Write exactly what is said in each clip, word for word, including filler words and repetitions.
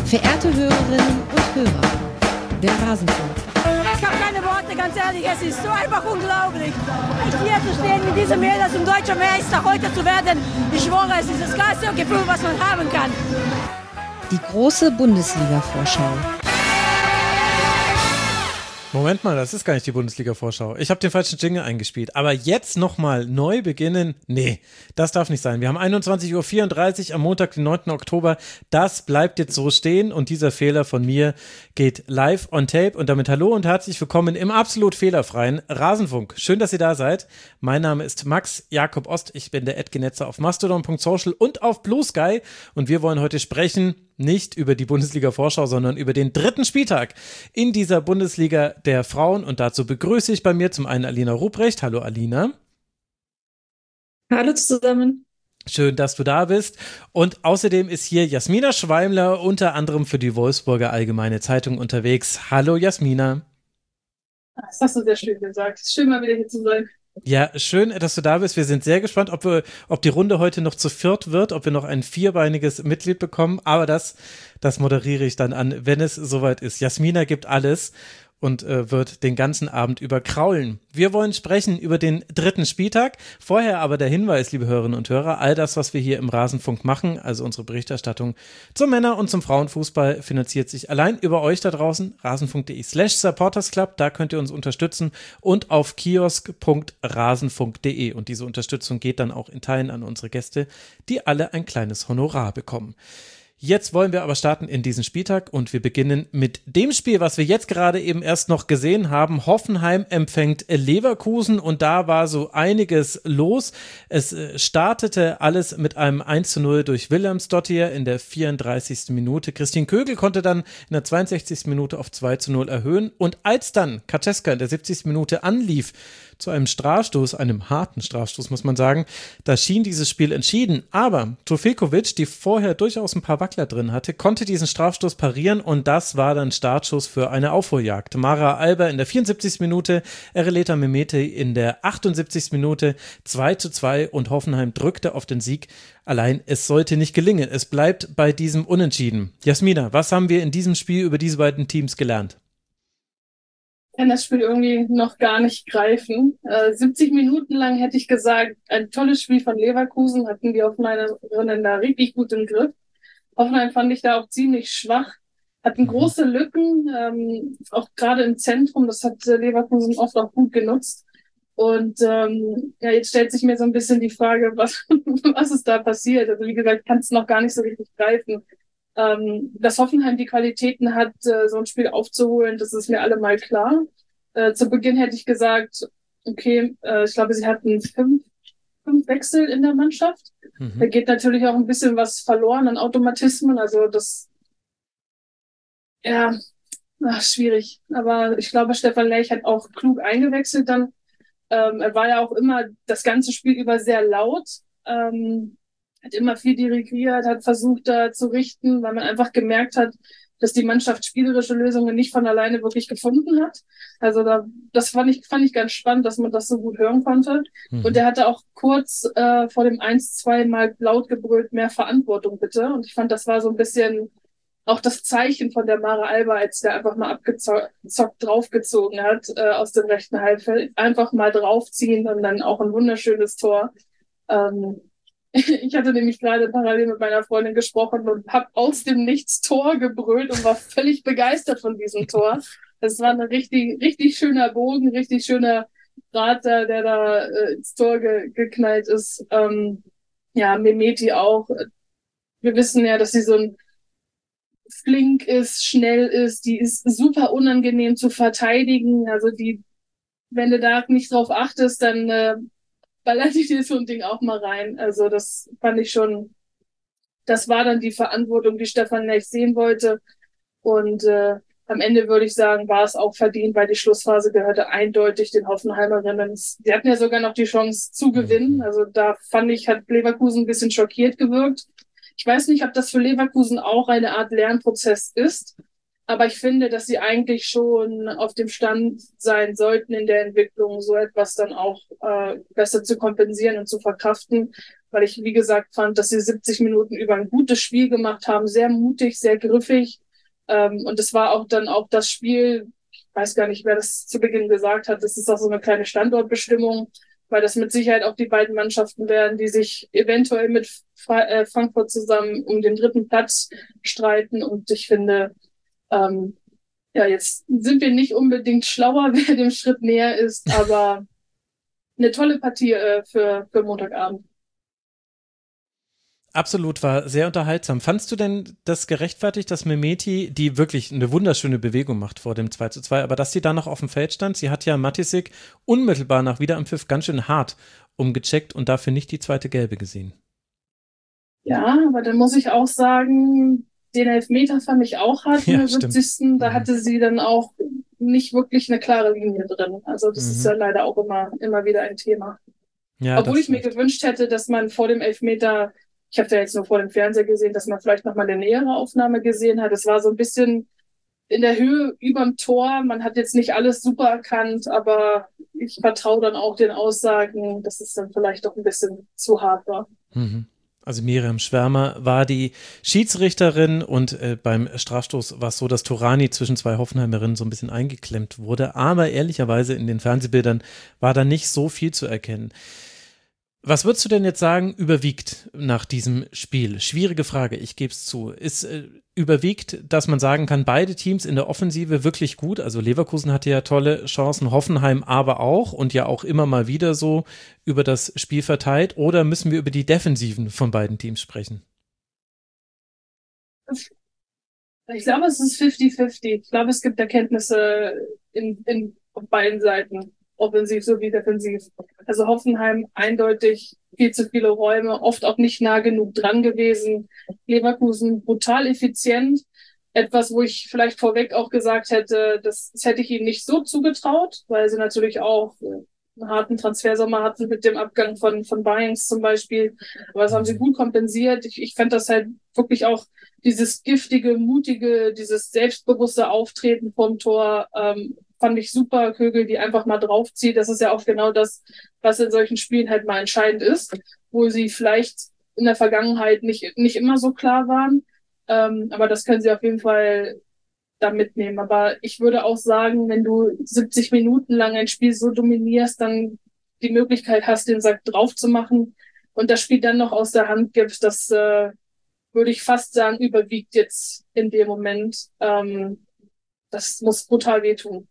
Verehrte Hörerinnen und Hörer, der Rasenfunk. Ich habe keine Worte, ganz ehrlich, es ist so einfach unglaublich. Hier zu stehen mit diesem Mädels, um deutscher Meister heute zu werden, ich schwöre, es ist das geilste Gefühl, was man haben kann. Die große Bundesliga-Vorschau. Moment mal, das ist gar nicht die Bundesliga-Vorschau. Ich habe den falschen Jingle eingespielt. Aber jetzt nochmal neu beginnen? Nee, das darf nicht sein. Wir haben einundzwanzig Uhr vierunddreißig am Montag, den neunten Oktober. Das bleibt jetzt so stehen und dieser Fehler von mir geht live on tape. Und damit hallo und herzlich willkommen im absolut fehlerfreien Rasenfunk. Schön, dass ihr da seid. Mein Name ist Max Jakob Ost. Ich bin der Edgenetzer auf mastodon punkt social und auf Blue Sky. Und wir wollen heute sprechen nicht über die Bundesliga-Vorschau, sondern über den dritten Spieltag in dieser Bundesliga der Frauen. Und dazu begrüße ich bei mir zum einen Alina Ruprecht. Hallo Alina. Hallo zusammen. Schön, dass du da bist. Und außerdem ist hier Jasmina Schweimler, unter anderem für die Wolfsburger Allgemeine Zeitung unterwegs. Hallo Jasmina. Das hast du sehr schön gesagt. Schön, mal wieder hier zu sein. Ja, schön, dass du da bist. Wir sind sehr gespannt, ob wir, ob die Runde heute noch zu viert wird, ob wir noch ein vierbeiniges Mitglied bekommen. Aber das, das moderiere ich dann an, wenn es soweit ist. Jasmina gibt alles und äh, wird den ganzen Abend über kraulen. Wir wollen sprechen über den dritten Spieltag. Vorher aber der Hinweis, liebe Hörerinnen und Hörer, all das, was wir hier im Rasenfunk machen, also unsere Berichterstattung zum Männer- und zum Frauenfußball, finanziert sich allein über euch da draußen, rasenfunk.de slash supportersclub, da könnt ihr uns unterstützen und auf kiosk punkt rasenfunk punkt de und diese Unterstützung geht dann auch in Teilen an unsere Gäste, die alle ein kleines Honorar bekommen. Jetzt wollen wir aber starten in diesen Spieltag und wir beginnen mit dem Spiel, was wir jetzt gerade eben erst noch gesehen haben. Hoffenheim empfängt Leverkusen und da war so einiges los. Es startete alles mit einem eins zu null durch Willemsdottir in der vierunddreißigsten Minute. Christian Kögel konnte dann in der zweiundsechzigsten Minute auf zwei zu null erhöhen und als dann Kaczewska in der siebzigsten Minute anlief, zu einem Strafstoß, einem harten Strafstoß, muss man sagen, da schien dieses Spiel entschieden. Aber Trofekovic, die vorher durchaus ein paar Wackler drin hatte, konnte diesen Strafstoß parieren und das war dann Startschuss für eine Aufholjagd. Mara Alba in der vierundsiebzigsten Minute, Ereleta Mehmeti in der achtundsiebzigsten Minute, zwei zu zwei und Hoffenheim drückte auf den Sieg. Allein, es sollte nicht gelingen. Es bleibt bei diesem Unentschieden. Jasmina, was haben wir in diesem Spiel über diese beiden Teams gelernt? Ich kann das Spiel irgendwie noch gar nicht greifen. Äh, siebzig Minuten lang hätte ich gesagt, ein tolles Spiel von Leverkusen, hatten die Hoffenheimerinnen da richtig gut im Griff. Hoffenheim fand ich da auch ziemlich schwach, hatten große Lücken, ähm, auch gerade im Zentrum, das hat Leverkusen oft auch gut genutzt. Und ähm, ja, jetzt stellt sich mir so ein bisschen die Frage, was, was ist da passiert? Also wie gesagt, ich kann es noch gar nicht so richtig greifen. Ähm, dass Hoffenheim die Qualitäten hat, äh, so ein Spiel aufzuholen, das ist mir allemal klar. Äh, zu Beginn hätte ich gesagt, okay, äh, ich glaube, sie hatten fünf, fünf Wechsel in der Mannschaft. Mhm. Da geht natürlich auch ein bisschen was verloren an Automatismen, also das, ja, ach, schwierig. Aber ich glaube, Stefan Lerch hat auch klug eingewechselt dann. Ähm, er war ja auch immer das ganze Spiel über sehr laut. Ähm, hat immer viel dirigiert, hat versucht da zu richten, weil man einfach gemerkt hat, dass die Mannschaft spielerische Lösungen nicht von alleine wirklich gefunden hat. Also da, das fand ich, fand ich ganz spannend, dass man das so gut hören konnte. Mhm. Und er hatte auch kurz äh, vor dem eins zu zwei mal laut gebrüllt, mehr Verantwortung bitte. Und ich fand, das war so ein bisschen auch das Zeichen von der Mara Alba, als der einfach mal abgezockt draufgezogen hat äh, aus dem rechten Halbfeld. Einfach mal draufziehen und dann auch ein wunderschönes Tor. Ähm, Ich hatte nämlich gerade parallel mit meiner Freundin gesprochen und habe aus dem Nichts Tor gebrüllt und war völlig begeistert von diesem Tor. Das war ein richtig, richtig schöner Bogen, richtig schöner Prater, der da äh, ins Tor ge- geknallt ist. Ähm, ja, Mehmeti auch. Wir wissen ja, dass sie so ein flink ist, schnell ist, die ist super unangenehm zu verteidigen. Also die, wenn du da nicht drauf achtest, dann äh, ballert ich dir so ein Ding auch mal rein. Also das fand ich schon, das war dann die Verantwortung, die Stefan Lerch sehen wollte. Und äh, am Ende würde ich sagen, war es auch verdient, weil die Schlussphase gehörte eindeutig den Hoffenheimerinnen. Sie hatten ja sogar noch die Chance zu gewinnen. Also da fand ich, hat Leverkusen ein bisschen schockiert gewirkt. Ich weiß nicht, ob das für Leverkusen auch eine Art Lernprozess ist. Aber ich finde, dass sie eigentlich schon auf dem Stand sein sollten in der Entwicklung, so etwas dann auch äh, besser zu kompensieren und zu verkraften. weil ich, wie gesagt, fand, dass sie siebzig Minuten über ein gutes Spiel gemacht haben, sehr mutig, sehr griffig. Ähm, und es war auch dann auch das Spiel, ich weiß gar nicht, wer das zu Beginn gesagt hat, das ist auch so eine kleine Standortbestimmung, weil das mit Sicherheit auch die beiden Mannschaften werden, die sich eventuell mit Fra- äh, Frankfurt zusammen um den dritten Platz streiten. Und ich finde, ähm, ja, jetzt sind wir nicht unbedingt schlauer, wer dem Schritt näher ist, aber eine tolle Partie äh, für, für Montagabend. Absolut, war sehr unterhaltsam. Fandst du denn das gerechtfertigt, dass Mehmeti, die wirklich eine wunderschöne Bewegung macht vor dem zwei zu zwei, aber dass sie da noch auf dem Feld stand? Sie hat ja Matisik unmittelbar nach Wiederanpfiff ganz schön hart umgecheckt und dafür nicht die zweite Gelbe gesehen. Ja, aber dann muss ich auch sagen, den Elfmeter fand ich auch hart in Ja, der stimmt. siebzigsten. Da Mhm. hatte sie dann auch nicht wirklich eine klare Linie drin. Also das ist Mhm. ja leider auch immer, immer wieder ein Thema. Ja, Obwohl das ich mir stimmt. gewünscht hätte, dass man vor dem Elfmeter, ich habe da jetzt nur vor dem Fernseher gesehen, dass man vielleicht nochmal eine nähere Aufnahme gesehen hat. Es war so ein bisschen in der Höhe überm Tor. Man hat jetzt nicht alles super erkannt, aber ich vertraue dann auch den Aussagen, dass es dann vielleicht doch ein bisschen zu hart war. Mhm. Also Miriam Schwärmer war die Schiedsrichterin und äh, beim Strafstoß war es so, dass Torani zwischen zwei Hoffenheimerinnen so ein bisschen eingeklemmt wurde, aber ehrlicherweise in den Fernsehbildern war da nicht so viel zu erkennen. Was würdest du denn jetzt sagen, überwiegt nach diesem Spiel? Schwierige Frage, ich gebe es zu. Ist äh, überwiegt, dass man sagen kann, beide Teams in der Offensive wirklich gut? Also Leverkusen hatte ja tolle Chancen, Hoffenheim aber auch und ja auch immer mal wieder so über das Spiel verteilt. Oder müssen wir über die Defensiven von beiden Teams sprechen? Ich glaube, es ist fünfzig fünfzig. Ich glaube, es gibt Erkenntnisse in, in, auf beiden Seiten, offensiv sowie defensiv. Also Hoffenheim eindeutig viel zu viele Räume, oft auch nicht nah genug dran gewesen. Leverkusen brutal effizient. Etwas, wo ich vielleicht vorweg auch gesagt hätte, das, das hätte ich ihnen nicht so zugetraut, weil sie natürlich auch einen harten Transfersommer hatten mit dem Abgang von, von Bayerns zum Beispiel. Aber das haben sie gut kompensiert. Ich, ich fand das halt wirklich auch dieses giftige, mutige, dieses selbstbewusste Auftreten vom Tor, ähm, fand ich super. Kögel, die einfach mal draufzieht. Das ist ja auch genau das, was in solchen Spielen halt mal entscheidend ist, wo sie vielleicht in der Vergangenheit nicht, nicht immer so klar waren. Ähm, aber das können sie auf jeden Fall da mitnehmen. Aber ich würde auch sagen, wenn du siebzig Minuten lang ein Spiel so dominierst, dann die Möglichkeit hast, den Sack drauf zu machen und das Spiel dann noch aus der Hand gibst, das äh, würde ich fast sagen, überwiegt jetzt in dem Moment. Ähm, das muss brutal wehtun.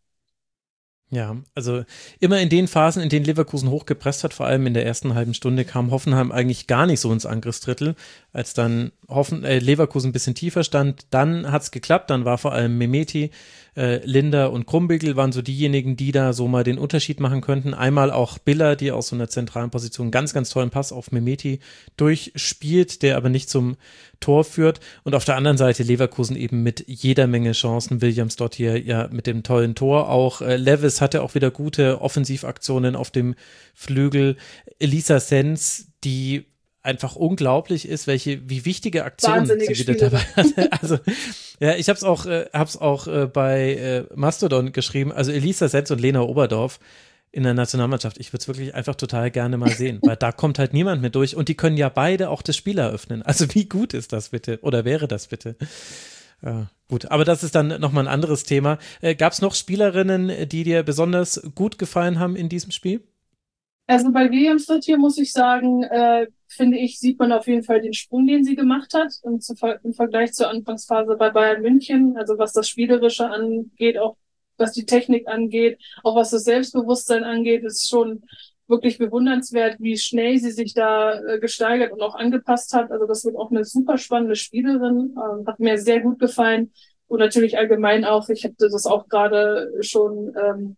Ja, also immer in den Phasen, in denen Leverkusen hochgepresst hat, vor allem in der ersten halben Stunde, kam Hoffenheim eigentlich gar nicht so ins Angriffsdrittel. Als dann Hoffen, äh, Leverkusen ein bisschen tiefer stand, dann hat's geklappt, dann war vor allem Mehmeti, äh, Linder und Krumbigel waren so diejenigen, die da so mal den Unterschied machen könnten. Einmal auch Biller, die aus so einer zentralen Position einen ganz, ganz tollen Pass auf Mehmeti durchspielt, der aber nicht zum Tor führt. Und auf der anderen Seite Leverkusen eben mit jeder Menge Chancen. Williams dort hier ja mit dem tollen Tor auch. Äh, Levis hatte auch wieder gute Offensivaktionen auf dem Flügel. Elisa Sens, die einfach unglaublich ist, welche, wie wichtige Aktionen Wahnsinnige sie wieder Spielerin. dabei hatte. Also, ja, ich habe es auch, äh, hab's auch äh, bei äh, Mastodon geschrieben. Also Elisa Sens und Lena Oberdorf in der Nationalmannschaft. Ich würde es wirklich einfach total gerne mal sehen, weil da kommt halt niemand mehr durch und die können ja beide auch das Spiel eröffnen. Also wie gut ist das bitte? Oder wäre das bitte? Ja, gut, aber das ist dann nochmal ein anderes Thema. Äh, Gab es noch Spielerinnen, die dir besonders gut gefallen haben in diesem Spiel? Also bei Williams hier muss ich sagen, äh, finde ich, sieht man auf jeden Fall den Sprung, den sie gemacht hat im, im Vergleich zur Anfangsphase bei Bayern München. Also was das Spielerische angeht, auch was die Technik angeht, auch was das Selbstbewusstsein angeht, ist schon wirklich bewundernswert, wie schnell sie sich da äh, gesteigert und auch angepasst hat. Also das wird auch eine super spannende Spielerin, ähm, hat mir sehr gut gefallen. Und natürlich allgemein auch, ich habe das auch gerade schon ähm,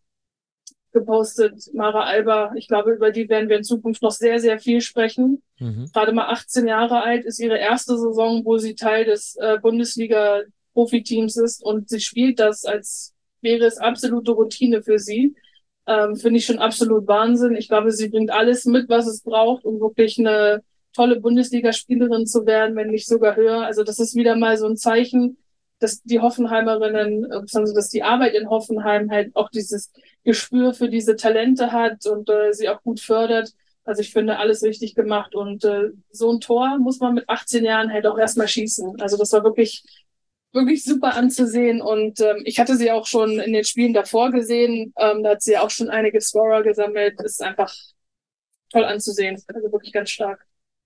gepostet, Mara Alba. Ich glaube, über die werden wir in Zukunft noch sehr, sehr viel sprechen. Mhm. Gerade mal achtzehn Jahre alt, ist ihre erste Saison, wo sie Teil des äh, Bundesliga-Profiteams ist und sie spielt das, als wäre es absolute Routine für sie. Ähm, finde ich schon absolut Wahnsinn. Ich glaube, sie bringt alles mit, was es braucht, um wirklich eine tolle Bundesligaspielerin zu werden, wenn nicht sogar höher. Also das ist wieder mal so ein Zeichen, dass die Hoffenheimerinnen, also dass die Arbeit in Hoffenheim halt auch dieses Gespür für diese Talente hat und äh, sie auch gut fördert. Also ich finde, alles richtig gemacht und äh, so ein Tor muss man mit achtzehn Jahren halt auch erstmal schießen. Also das war wirklich, wirklich super anzusehen und ähm, ich hatte sie auch schon in den Spielen davor gesehen. Ähm, da hat sie auch schon einige Scorer gesammelt. Das ist einfach toll anzusehen. Also wirklich ganz stark.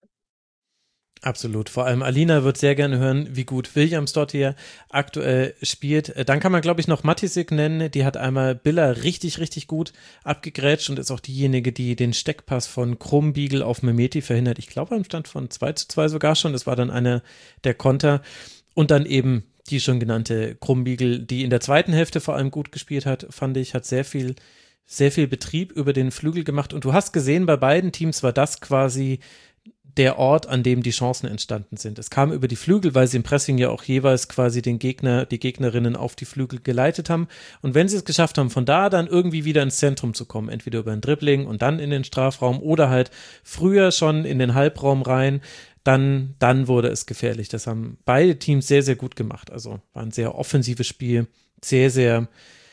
Absolut. Vor allem Alina wird sehr gerne hören, wie gut Williams dort hier aktuell spielt. Dann kann man, glaube ich, noch Matisik nennen. Die hat einmal Biller richtig, richtig gut abgegrätscht und ist auch diejenige, die den Steckpass von Krumbiegel auf Mehmeti verhindert. Ich glaube, am Stand von zwei zu zwei sogar schon. Das war dann einer der Konter. Und dann eben die schon genannte Krumbiegel, die in der zweiten Hälfte vor allem gut gespielt hat, fand ich, hat sehr viel, sehr viel Betrieb über den Flügel gemacht. Und du hast gesehen, bei beiden Teams war das quasi der Ort, an dem die Chancen entstanden sind. Es kam über die Flügel, weil sie im Pressing ja auch jeweils quasi den Gegner, die Gegnerinnen auf die Flügel geleitet haben. Und wenn sie es geschafft haben, von da dann irgendwie wieder ins Zentrum zu kommen, entweder über ein Dribbling und dann in den Strafraum oder halt früher schon in den Halbraum rein, dann, dann wurde es gefährlich. Das haben beide Teams sehr, sehr gut gemacht. Also war ein sehr offensives Spiel, sehr, sehr,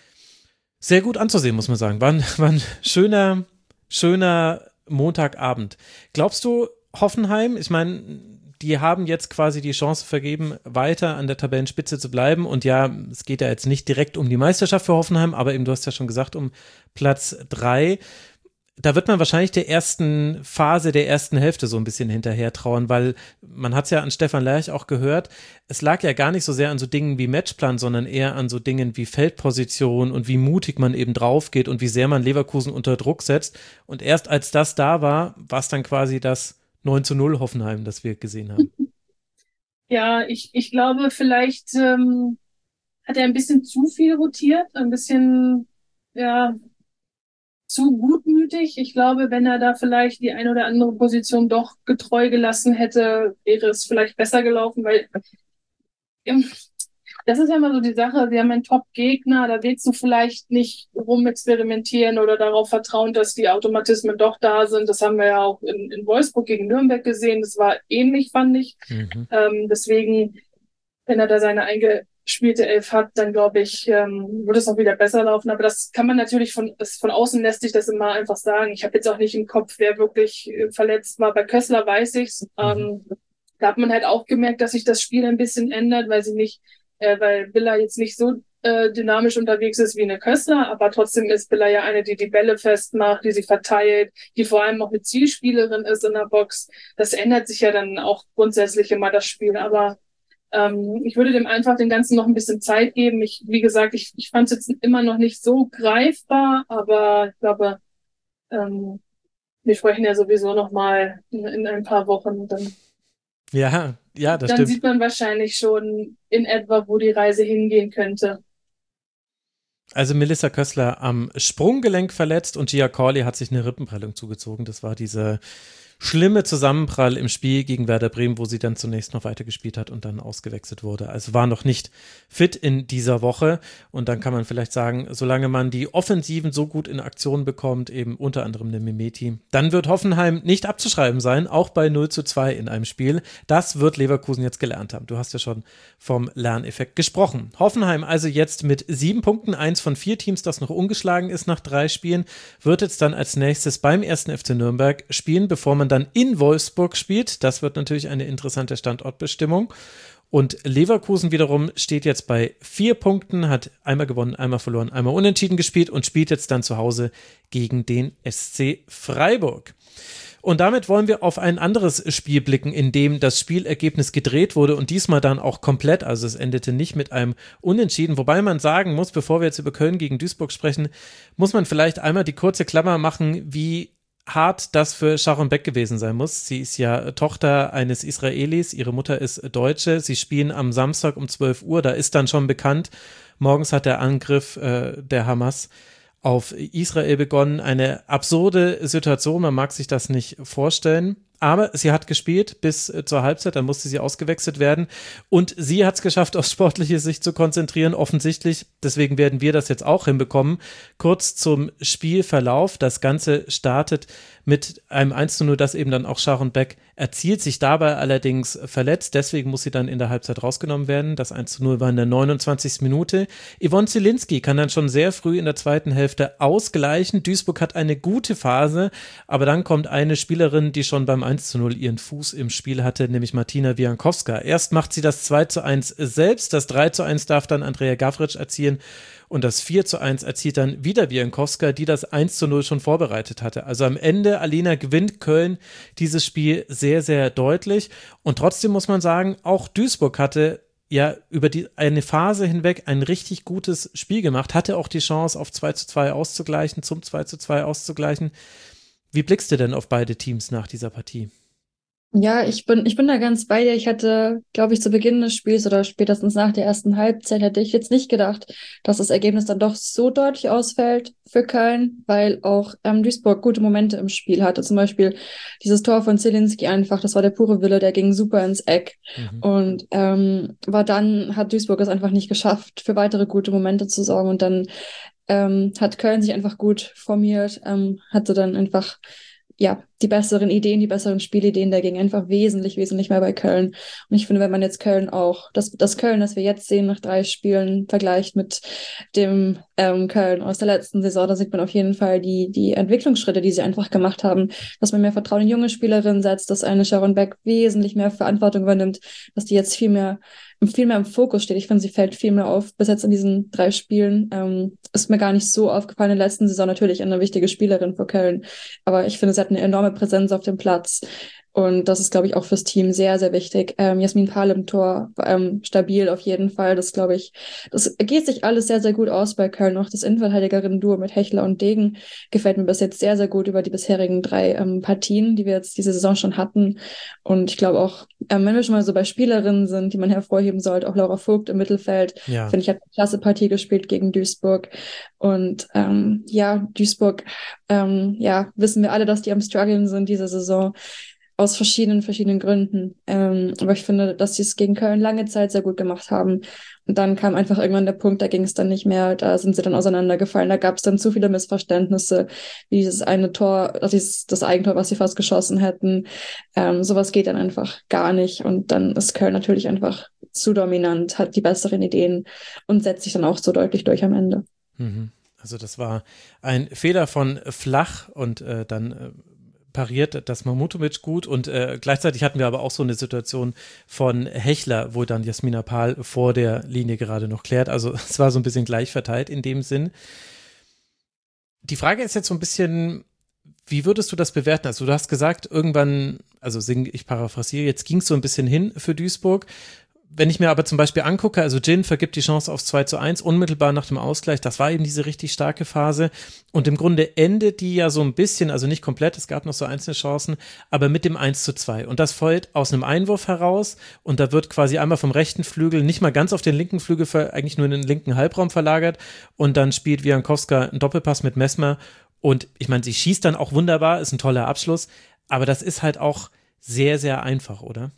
sehr gut anzusehen, muss man sagen. War ein, war ein schöner, schöner Montagabend. Glaubst du, Hoffenheim, ich meine, die haben jetzt quasi die Chance vergeben, weiter an der Tabellenspitze zu bleiben und ja, es geht ja jetzt nicht direkt um die Meisterschaft für Hoffenheim, aber eben, du hast ja schon gesagt, um Platz drei. Da wird man wahrscheinlich der ersten Phase, der ersten Hälfte so ein bisschen hinterher trauern, weil man hat es ja an Stefan Lerch auch gehört, es lag ja gar nicht so sehr an so Dingen wie Matchplan, sondern eher an so Dingen wie Feldposition und wie mutig man eben drauf geht und wie sehr man Leverkusen unter Druck setzt. Und erst als das da war, war es dann quasi das neun zu null Hoffenheim, das wir gesehen haben. Ja, ich, ich glaube, vielleicht ähm, hat er ein bisschen zu viel rotiert, ein bisschen, ja, zu gutmütig. Ich glaube, wenn er da vielleicht die eine oder andere Position doch getreu gelassen hätte, wäre es vielleicht besser gelaufen, weil ähm, das ist ja immer so die Sache, sie haben einen Top-Gegner, da willst du vielleicht nicht rumexperimentieren oder darauf vertrauen, dass die Automatismen doch da sind. Das haben wir ja auch in, in Wolfsburg gegen Nürnberg gesehen. Das war ähnlich, fand ich. Mhm. Ähm, deswegen, wenn er da seine eingespielte Elf hat, dann glaube ich, ähm, würde es auch wieder besser laufen. Aber das kann man natürlich von, das, von außen lässt sich das immer einfach sagen. Ich habe jetzt auch nicht im Kopf, wer wirklich äh, verletzt war. Bei Kössler weiß ich's. Mhm. Ähm, da hat man halt auch gemerkt, dass sich das Spiel ein bisschen ändert, weil sie nicht Äh, weil Billa jetzt nicht so äh, dynamisch unterwegs ist wie eine Kössler, aber trotzdem ist Billa ja eine, die die Bälle festmacht, die sie verteilt, die vor allem auch eine Zielspielerin ist in der Box. Das ändert sich ja dann auch grundsätzlich immer das Spiel, aber ähm, ich würde dem einfach den Ganzen noch ein bisschen Zeit geben. Ich, wie gesagt, ich, ich fand es jetzt immer noch nicht so greifbar, aber ich glaube, ähm, wir sprechen ja sowieso noch mal in, in ein paar Wochen. Dann Ja, ja, das Dann stimmt. sieht man wahrscheinlich schon in etwa, wo die Reise hingehen könnte. Also Melissa Kössler am Sprunggelenk verletzt und Gia Corley hat sich eine Rippenprellung zugezogen. Das war diese schlimme Zusammenprall im Spiel gegen Werder Bremen, wo sie dann zunächst noch weitergespielt hat und dann ausgewechselt wurde. Also war noch nicht fit in dieser Woche. Und dann kann man vielleicht sagen, solange man die Offensiven so gut in Aktion bekommt, eben unter anderem der Mehmeti, dann wird Hoffenheim nicht abzuschreiben sein, auch bei null zu zwei in einem Spiel. Das wird Leverkusen jetzt gelernt haben. Du hast ja schon vom Lerneffekt gesprochen. Hoffenheim also jetzt mit sieben Punkten, eins von vier Teams, das noch ungeschlagen ist nach drei Spielen, wird jetzt dann als nächstes beim ersten F C Nürnberg spielen, bevor man dann in Wolfsburg spielt. Das wird natürlich eine interessante Standortbestimmung. Und Leverkusen wiederum steht jetzt bei vier Punkten, hat einmal gewonnen, einmal verloren, einmal unentschieden gespielt und spielt jetzt dann zu Hause gegen den S C Freiburg. Und damit wollen wir auf ein anderes Spiel blicken, in dem das Spielergebnis gedreht wurde und diesmal dann auch komplett, also es endete nicht mit einem Unentschieden, wobei man sagen muss, bevor wir jetzt über Köln gegen Duisburg sprechen, muss man vielleicht einmal die kurze Klammer machen, wie hart das für Sharon Beck gewesen sein muss. Sie ist ja Tochter eines Israelis, ihre Mutter ist Deutsche, sie spielen am Samstag um zwölf Uhr, da ist dann schon bekannt, morgens hat der Angriff äh, der Hamas auf Israel begonnen, eine absurde Situation, man mag sich das nicht vorstellen, aber sie hat gespielt bis äh, zur Halbzeit, dann musste sie ausgewechselt werden und sie hat es geschafft, auf sportliche Sicht zu konzentrieren, offensichtlich, deswegen werden wir das jetzt auch hinbekommen. Kurz zum Spielverlauf, das Ganze startet mit einem eins zu null, das eben dann auch Sharon Beck erzielt, sich dabei allerdings verletzt, deswegen muss sie dann in der Halbzeit rausgenommen werden. Das eins zu null war in der neunundzwanzigsten Minute. Yvonne Zielinski kann dann schon sehr früh in der zweiten Hälfte ausgleichen. Duisburg hat eine gute Phase, aber dann kommt eine Spielerin, die schon beim eins zu null ihren Fuß im Spiel hatte, nämlich Martina Wiankowska. Erst macht sie das zwei zu eins selbst, das drei zu eins darf dann Andrea Gavric erzielen und das vier zu eins erzielt dann wieder Wiankowska, die das eins zu null schon vorbereitet hatte. Also am Ende, Alina, gewinnt Köln dieses Spiel sehr, sehr deutlich und trotzdem muss man sagen, auch Duisburg hatte ja über die, eine Phase hinweg ein richtig gutes Spiel gemacht, hatte auch die Chance auf zwei zu zwei auszugleichen, zum zwei zu zwei auszugleichen. Wie blickst du denn auf beide Teams nach dieser Partie? Ja, ich bin, ich bin da ganz bei dir. Ich hatte, glaube ich, zu Beginn des Spiels oder spätestens nach der ersten Halbzeit hätte ich jetzt nicht gedacht, dass das Ergebnis dann doch so deutlich ausfällt für Köln, weil auch ähm, Duisburg gute Momente im Spiel hatte. Zum Beispiel dieses Tor von Zielinski einfach, das war der pure Wille, der ging super ins Eck. Mhm. Und ähm, aber dann hat Duisburg es einfach nicht geschafft, für weitere gute Momente zu sorgen. Und dann ähm, hat Köln sich einfach gut formiert, ähm, hatte dann einfach ja, die besseren Ideen, die besseren Spielideen, da ging einfach wesentlich, wesentlich mehr bei Köln. Und ich finde, wenn man jetzt Köln auch, das, das Köln, das wir jetzt sehen nach drei Spielen, vergleicht mit dem ähm, Köln aus der letzten Saison, da sieht man auf jeden Fall die, die Entwicklungsschritte, die sie einfach gemacht haben, dass man mehr Vertrauen in junge Spielerinnen setzt, dass eine Sharon Beck wesentlich mehr Verantwortung übernimmt, dass die jetzt viel mehr viel mehr im Fokus steht. Ich finde, sie fällt viel mehr auf, bis jetzt in diesen drei Spielen. Ähm, ist mir gar nicht so aufgefallen in der letzten Saison, natürlich eine wichtige Spielerin für Köln, aber ich finde, sie hat eine enorme Präsenz auf dem Platz und das ist, glaube ich, auch fürs Team sehr, sehr wichtig. Ähm, Jasmin Pahl im Tor, ähm, stabil auf jeden Fall, das glaube ich, das geht sich alles sehr, sehr gut aus bei Köln. Auch das Innenverteidigerinnen-Duo mit Hechler und Degen gefällt mir bis jetzt sehr, sehr gut über die bisherigen drei ähm, Partien, die wir jetzt diese Saison schon hatten und ich glaube auch, ähm, wenn wir schon mal so bei Spielerinnen sind, die man hervorheben sollte, auch Laura Vogt im Mittelfeld, ja. Finde ich, hat eine klasse Partie gespielt gegen Duisburg und ähm, ja, Duisburg, ähm, ja, wissen wir alle, dass die am struggeln sind diese Saison, aus verschiedenen, verschiedenen Gründen. Ähm, aber ich finde, dass sie es gegen Köln lange Zeit sehr gut gemacht haben. Und dann kam einfach irgendwann der Punkt, da ging es dann nicht mehr, da sind sie dann auseinandergefallen. Da gab es dann zu viele Missverständnisse, wie dieses eine Tor, also dieses, das Eigentor, was sie fast geschossen hätten. Ähm, sowas geht dann einfach gar nicht. Und dann ist Köln natürlich einfach zu dominant, hat die besseren Ideen und setzt sich dann auch so deutlich durch am Ende. Also das war ein Fehler von Flach und äh, dann äh, pariert das Mahmutovic gut und äh, gleichzeitig hatten wir aber auch so eine Situation von Hechler, wo dann Jasmina Pahl vor der Linie gerade noch klärt. Also es war so ein bisschen gleich verteilt in dem Sinn. Die Frage ist jetzt so ein bisschen, wie würdest du das bewerten? Also du hast gesagt, irgendwann, also ich paraphrasiere, jetzt ging es so ein bisschen hin für Duisburg. Wenn ich mir aber zum Beispiel angucke, also Jin vergibt die Chance aufs zwei zu eins, unmittelbar nach dem Ausgleich, das war eben diese richtig starke Phase und im Grunde endet die ja so ein bisschen, also nicht komplett, es gab noch so einzelne Chancen, aber mit dem eins zu zwei und das folgt aus einem Einwurf heraus und da wird quasi einmal vom rechten Flügel, nicht mal ganz auf den linken Flügel, eigentlich nur in den linken Halbraum verlagert und dann spielt Wiankowska einen Doppelpass mit Messmer und ich meine, sie schießt dann auch wunderbar, ist ein toller Abschluss, aber das ist halt auch sehr, sehr einfach, oder?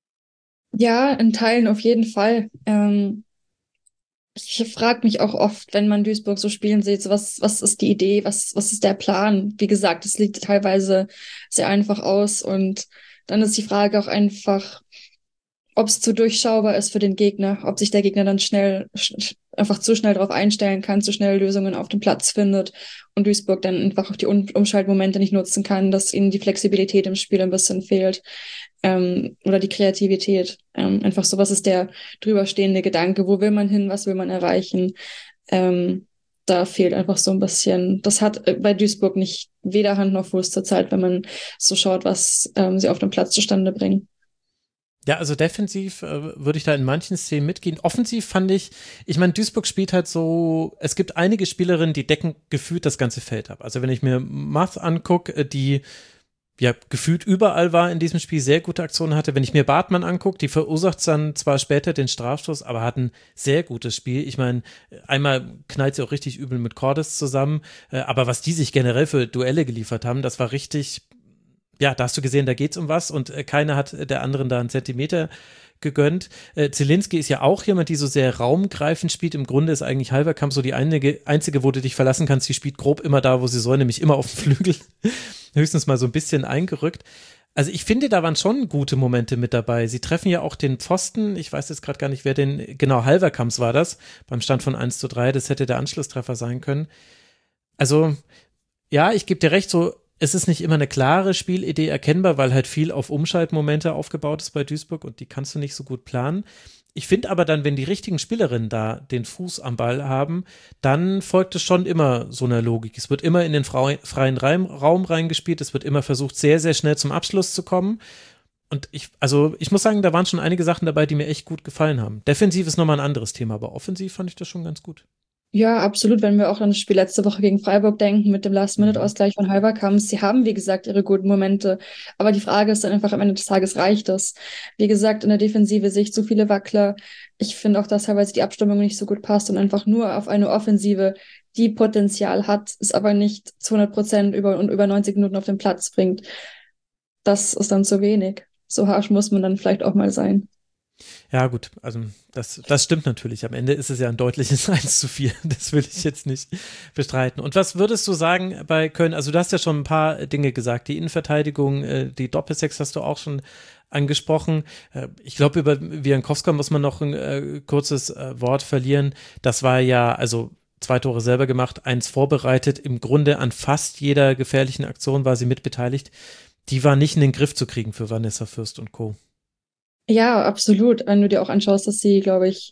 Ja, in Teilen auf jeden Fall. Ähm, ich frage mich auch oft, wenn man Duisburg so spielen sieht, so was, was ist die Idee, was, was ist der Plan? Wie gesagt, es sieht teilweise sehr einfach aus und dann ist die Frage auch einfach, ob es zu durchschaubar ist für den Gegner, ob sich der Gegner dann schnell, sch- einfach zu schnell darauf einstellen kann, zu schnell Lösungen auf dem Platz findet und Duisburg dann einfach auch die Um- Umschaltmomente nicht nutzen kann, dass ihnen die Flexibilität im Spiel ein bisschen fehlt. Ähm, oder die Kreativität. Ähm, einfach so, was ist der drüberstehende Gedanke? Wo will man hin? Was will man erreichen? Ähm, da fehlt einfach so ein bisschen, das hat bei Duisburg nicht weder Hand noch Fuß zurzeit, wenn man so schaut, was ähm, sie auf dem Platz zustande bringen. Ja, also defensiv äh, würde ich da in manchen Szenen mitgehen. Offensiv fand ich, ich meine, Duisburg spielt halt so, es gibt einige Spielerinnen, die decken gefühlt das ganze Feld ab. Also wenn ich mir Math angucke, die ja gefühlt überall war in diesem Spiel, sehr gute Aktionen hatte. Wenn ich mir Bartmann angucke, die verursacht dann zwar später den Strafstoß, aber hat ein sehr gutes Spiel. Ich meine, einmal knallt sie auch richtig übel mit Cordes zusammen, äh, aber was die sich generell für Duelle geliefert haben, das war richtig, ja, da hast du gesehen, da geht's um was und äh, keiner hat der anderen da einen Zentimeter gegönnt. Äh, Zielinski ist ja auch jemand, die so sehr raumgreifend spielt. Im Grunde ist eigentlich Halverkamp so die einige, einzige, wo du dich verlassen kannst. Sie spielt grob immer da, wo sie soll, nämlich immer auf dem Flügel. höchstens mal so ein bisschen eingerückt. Also ich finde, da waren schon gute Momente mit dabei. Sie treffen ja auch den Pfosten. Ich weiß jetzt gerade gar nicht, wer den, genau, Halverkamps war das, beim Stand von eins zu drei. Das hätte der Anschlusstreffer sein können. Also, ja, ich gebe dir recht, so, es ist nicht immer eine klare Spielidee erkennbar, weil halt viel auf Umschaltmomente aufgebaut ist bei Duisburg und die kannst du nicht so gut planen. Ich finde aber dann, wenn die richtigen Spielerinnen da den Fuß am Ball haben, dann folgt es schon immer so einer Logik. Es wird immer in den freien Raum reingespielt, es wird immer versucht, sehr, sehr schnell zum Abschluss zu kommen. Und ich, also ich muss sagen, da waren schon einige Sachen dabei, die mir echt gut gefallen haben. Defensiv ist nochmal ein anderes Thema, aber offensiv fand ich das schon ganz gut. Ja, absolut. Wenn wir auch an das Spiel letzte Woche gegen Freiburg denken, mit dem Last-Minute-Ausgleich von Halverkamps, sie haben, wie gesagt, ihre guten Momente. Aber die Frage ist dann einfach am Ende des Tages, reicht das? Wie gesagt, in der Defensive sehe ich zu viele Wackler. Ich finde auch, dass teilweise die Abstimmung nicht so gut passt und einfach nur auf eine Offensive, die Potenzial hat, es aber nicht zu hundert Prozent über und über neunzig Minuten auf den Platz bringt. Das ist dann zu wenig. So harsch muss man dann vielleicht auch mal sein. Ja, gut, also das, das stimmt natürlich. Am Ende ist es ja ein deutliches eins zu vier. Das will ich jetzt nicht bestreiten. Und was würdest du sagen bei Köln? Also du hast ja schon ein paar Dinge gesagt. Die Innenverteidigung, die Doppelsechs hast du auch schon angesprochen. Ich glaube, über Wiankowska muss man noch ein äh, kurzes äh, Wort verlieren. Das war ja, also zwei Tore selber gemacht, eins vorbereitet. Im Grunde an fast jeder gefährlichen Aktion war sie mitbeteiligt. Die war nicht in den Griff zu kriegen für Vanessa Fürst und Co. Ja, absolut. Wenn du dir auch anschaust, dass sie, glaube ich,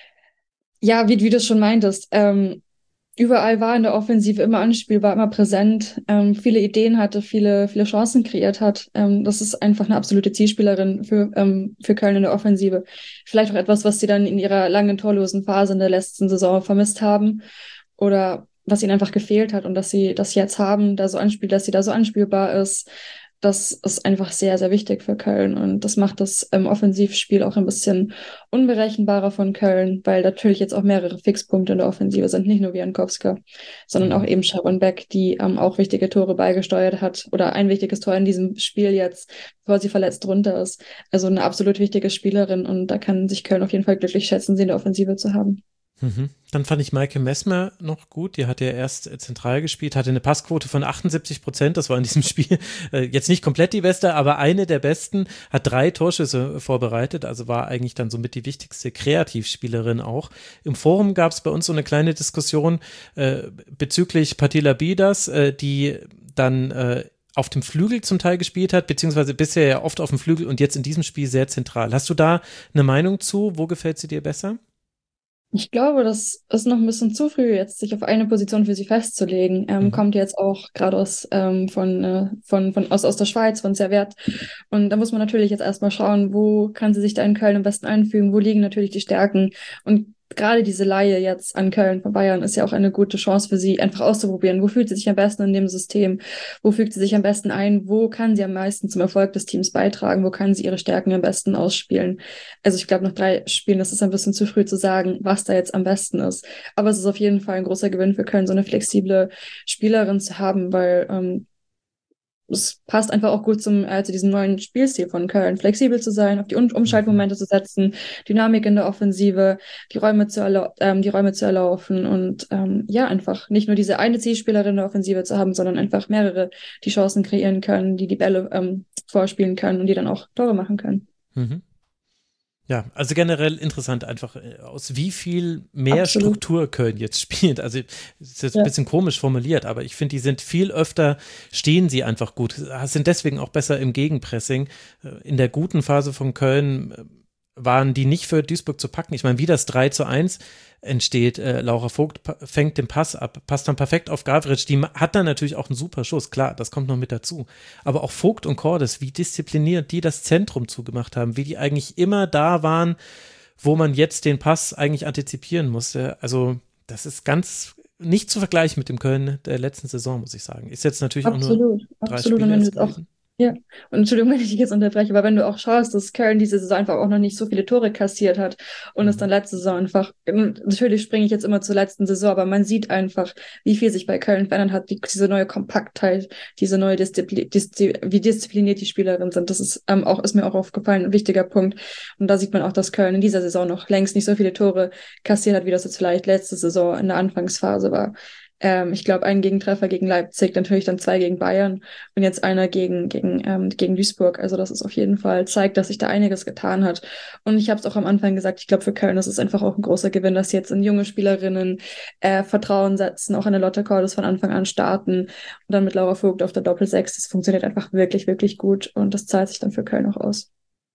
ja, wie, wie du es schon meintest, ähm, überall war in der Offensive, immer anspielbar, immer präsent, ähm, viele Ideen hatte, viele, viele Chancen kreiert hat. Ähm, das ist einfach eine absolute Zielspielerin für, ähm, für Köln in der Offensive. Vielleicht auch etwas, was sie dann in ihrer langen torlosen Phase in der letzten Saison vermisst haben oder was ihnen einfach gefehlt hat und dass sie das jetzt haben, da so anspielt, dass sie da so anspielbar ist. Das ist einfach sehr, sehr wichtig für Köln und das macht das ähm, Offensivspiel auch ein bisschen unberechenbarer von Köln, weil natürlich jetzt auch mehrere Fixpunkte in der Offensive sind, nicht nur Wiankowska, sondern auch eben Sharon Beck, die ähm, auch wichtige Tore beigesteuert hat oder ein wichtiges Tor in diesem Spiel jetzt, bevor sie verletzt runter ist. Also eine absolut wichtige Spielerin und da kann sich Köln auf jeden Fall glücklich schätzen, sie in der Offensive zu haben. Mhm. Dann fand ich Maike Messmer noch gut. Die hat ja erst zentral gespielt, hatte eine Passquote von achtundsiebzig Prozent. Das war in diesem Spiel äh, jetzt nicht komplett die beste, aber eine der besten. Hat drei Torschüsse vorbereitet, also war eigentlich dann somit die wichtigste Kreativspielerin auch. Im Forum gab es bei uns so eine kleine Diskussion äh, bezüglich Patila Bidas, äh, die dann äh, auf dem Flügel zum Teil gespielt hat, beziehungsweise bisher ja oft auf dem Flügel und jetzt in diesem Spiel sehr zentral. Hast du da eine Meinung zu? Wo gefällt sie dir besser? Ich glaube, das ist noch ein bisschen zu früh, jetzt sich auf eine Position für sie festzulegen. Ähm, Mhm. Kommt jetzt auch gerade aus, ähm, von, äh, von, von, aus, aus der Schweiz, von Servette. Und da muss man natürlich jetzt erstmal schauen, wo kann sie sich da in Köln am besten einfügen, wo liegen natürlich die Stärken. Und gerade diese Leihe jetzt an Köln von Bayern ist ja auch eine gute Chance für sie, einfach auszuprobieren. Wo fühlt sie sich am besten in dem System? Wo fügt sie sich am besten ein? Wo kann sie am meisten zum Erfolg des Teams beitragen? Wo kann sie ihre Stärken am besten ausspielen? Also ich glaube, nach drei Spielen ist es ein bisschen zu früh zu sagen, was da jetzt am besten ist. Aber es ist auf jeden Fall ein großer Gewinn für Köln, so eine flexible Spielerin zu haben, weil ähm, es passt einfach auch gut zum, äh, zu diesem neuen Spielstil von Köln. Flexibel zu sein, auf die um Umschaltmomente zu setzen, Dynamik in der Offensive, die Räume zu, erlau ähm, die Räume zu erlaufen und ähm, ja, einfach nicht nur diese eine Zielspielerin in der Offensive zu haben, sondern einfach mehrere, die Chancen kreieren können, die die Bälle ähm, vorspielen können und die dann auch Tore machen können. Mhm. Ja, also generell interessant einfach, aus wie viel mehr Absolut. Struktur Köln jetzt spielt. Also das ist jetzt Ja. ein bisschen komisch formuliert, aber ich finde, die sind viel öfter, stehen sie einfach gut, sind deswegen auch besser im Gegenpressing. In der guten Phase von Köln waren die nicht für Duisburg zu packen. Ich meine, wie das drei zu eins entsteht, äh, Laura Vogt fängt den Pass ab, passt dann perfekt auf Gavric, die hat dann natürlich auch einen super Schuss, klar, das kommt noch mit dazu. Aber auch Vogt und Cordes, wie diszipliniert die das Zentrum zugemacht haben, wie die eigentlich immer da waren, wo man jetzt den Pass eigentlich antizipieren musste. Also das ist ganz nicht zu vergleichen mit dem Köln der letzten Saison, muss ich sagen. Ist jetzt natürlich Absolut, auch nur drei absolut. Spiele Und wenn du erst jetzt auch gewesen. Ja, und Entschuldigung, wenn ich dich jetzt unterbreche, aber wenn du auch schaust, dass Köln diese Saison einfach auch noch nicht so viele Tore kassiert hat und es dann letzte Saison einfach, natürlich springe ich jetzt immer zur letzten Saison, aber man sieht einfach, wie viel sich bei Köln verändert hat, die, diese neue Kompaktheit, diese neue Disziplin, Diszi wie diszipliniert die Spielerinnen sind. Das ist ähm, auch, ist mir auch aufgefallen, ein wichtiger Punkt. Und da sieht man auch, dass Köln in dieser Saison noch längst nicht so viele Tore kassiert hat, wie das jetzt vielleicht letzte Saison in der Anfangsphase war. Ähm, ich glaube, einen Gegentreffer gegen Leipzig, natürlich dann zwei gegen Bayern und jetzt einer gegen, gegen, ähm, gegen Duisburg. Also das ist auf jeden Fall, zeigt, dass sich da einiges getan hat. Und ich habe es auch am Anfang gesagt, ich glaube, für Köln ist es einfach auch ein großer Gewinn, dass sie jetzt in junge Spielerinnen äh, Vertrauen setzen, auch eine Lotte Cordes von Anfang an starten und dann mit Laura Vogt auf der Doppelsechs. Das funktioniert einfach wirklich, wirklich gut und das zahlt sich dann für Köln auch aus.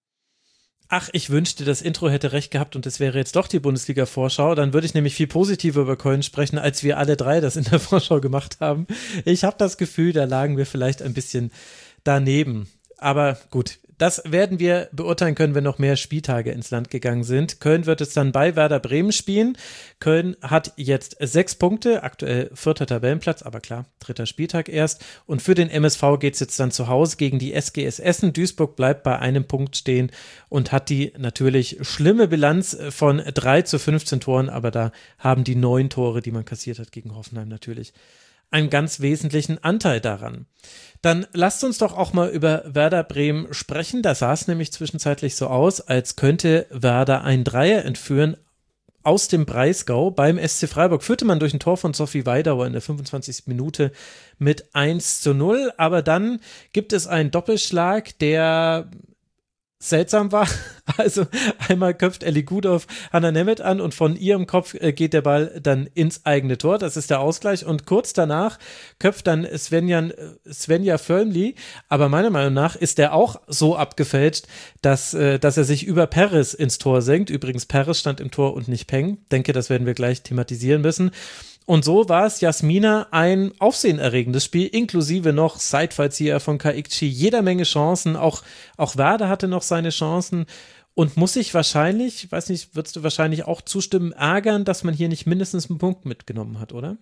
Ach, ich wünschte, das Intro hätte recht gehabt und es wäre jetzt doch die Bundesliga-Vorschau. Dann würde ich nämlich viel positiver über Köln sprechen, als wir alle drei das in der Vorschau gemacht haben. Ich habe das Gefühl, da lagen wir vielleicht ein bisschen daneben. Aber gut, das werden wir beurteilen können, wenn noch mehr Spieltage ins Land gegangen sind. Köln wird es dann bei Werder Bremen spielen. Köln hat jetzt sechs Punkte, aktuell vierter Tabellenplatz, aber klar, dritter Spieltag erst. Und für den M S V geht es jetzt dann zu Hause gegen die S G S Essen. Duisburg bleibt bei einem Punkt stehen und hat die natürlich schlimme Bilanz von drei zu fünfzehn Toren, aber da haben die neun Tore, die man kassiert hat gegen Hoffenheim, natürlich einen ganz wesentlichen Anteil daran. Dann lasst uns doch auch mal über Werder Bremen sprechen. Da sah es nämlich zwischenzeitlich so aus, als könnte Werder ein Dreier entführen aus dem Breisgau. Beim S C Freiburg führte man durch ein Tor von Sophie Weidauer in der fünfundzwanzigsten Minute mit eins zu null. Aber dann gibt es einen Doppelschlag, der seltsam war. Also einmal köpft Ellie Gudorf Hannah Nemeth an und von ihrem Kopf äh, geht der Ball dann ins eigene Tor. Das ist der Ausgleich. Und kurz danach köpft dann Svenja, Svenja Förmli. Aber meiner Meinung nach ist der auch so abgefälscht, dass, äh, dass er sich über Perez ins Tor senkt. Übrigens, Perez stand im Tor und nicht Peng. Denke, das werden wir gleich thematisieren müssen. Und so war es Jasmina ein aufsehenerregendes Spiel, inklusive noch Seitfallzieher von Kaikchi, jeder Menge Chancen, auch, auch Werder hatte noch seine Chancen und muss sich wahrscheinlich, weiß nicht, würdest du wahrscheinlich auch zustimmen, ärgern, dass man hier nicht mindestens einen Punkt mitgenommen hat, oder?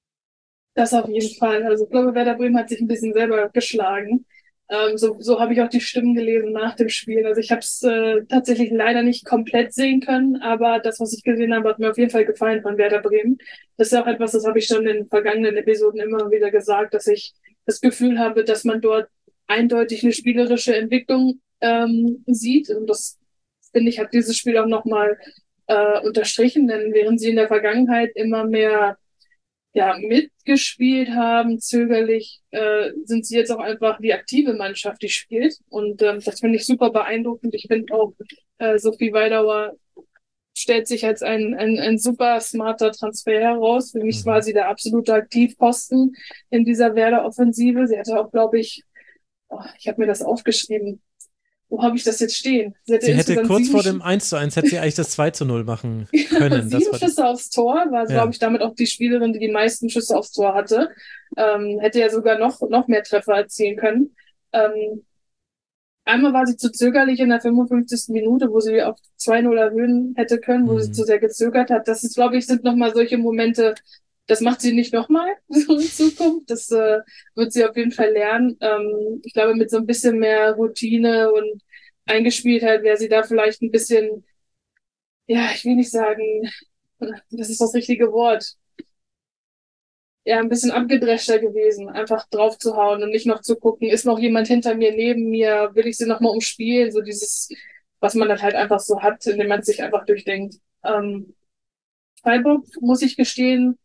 Das auf jeden Fall. Also ich glaube, Werder Bremen hat sich ein bisschen selber geschlagen. Ähm, so so habe ich auch die Stimmen gelesen nach dem Spiel. Also ich habe es äh, tatsächlich leider nicht komplett sehen können, aber das, was ich gesehen habe, hat mir auf jeden Fall gefallen von Werder Bremen. Das ist ja auch etwas, das habe ich schon in den vergangenen Episoden immer wieder gesagt, dass ich das Gefühl habe, dass man dort eindeutig eine spielerische Entwicklung ähm, sieht. Und das, finde ich, hat dieses Spiel auch nochmal äh, unterstrichen, denn während sie in der Vergangenheit immer mehr ja, mitgespielt haben, zögerlich, äh, sind sie jetzt auch einfach die aktive Mannschaft, die spielt. Und ähm, das finde ich super beeindruckend. Ich finde auch, äh, Sophie Weidauer stellt sich als ein, ein, ein super smarter Transfer heraus. Für mich war sie der absolute Aktivposten in dieser Werder-Offensive. Sie hatte auch, glaube ich, oh, ich habe mir das aufgeschrieben. Wo habe ich das jetzt stehen? Sie, sie hätte kurz vor dem eins zu eins, hätte sie eigentlich das zwei zu null machen können. Sieben das Schüsse aufs Tor, war, ja. glaube ich, damit auch die Spielerin, die die meisten Schüsse aufs Tor hatte. Ähm, hätte ja sogar noch, noch mehr Treffer erzielen können. Ähm, einmal war sie zu zögerlich in der fünfundfünfzigsten Minute, wo sie auf zwei null erhöhen hätte können, wo mhm. sie zu sehr gezögert hat. Das ist, glaube ich, sind nochmal solche Momente, das macht sie nicht nochmal so in Zukunft. Das äh, wird sie auf jeden Fall lernen. Ähm, ich glaube, mit so ein bisschen mehr Routine und Eingespieltheit wäre sie da vielleicht ein bisschen, ja, ich will nicht sagen, das ist das richtige Wort, ja, ein bisschen abgedreschter gewesen, einfach drauf zu hauen und nicht noch zu gucken, ist noch jemand hinter mir, neben mir, will ich sie nochmal umspielen, so dieses, was man dann halt einfach so hat, indem man sich einfach durchdenkt. Ähm, Freiburg, muss ich gestehen,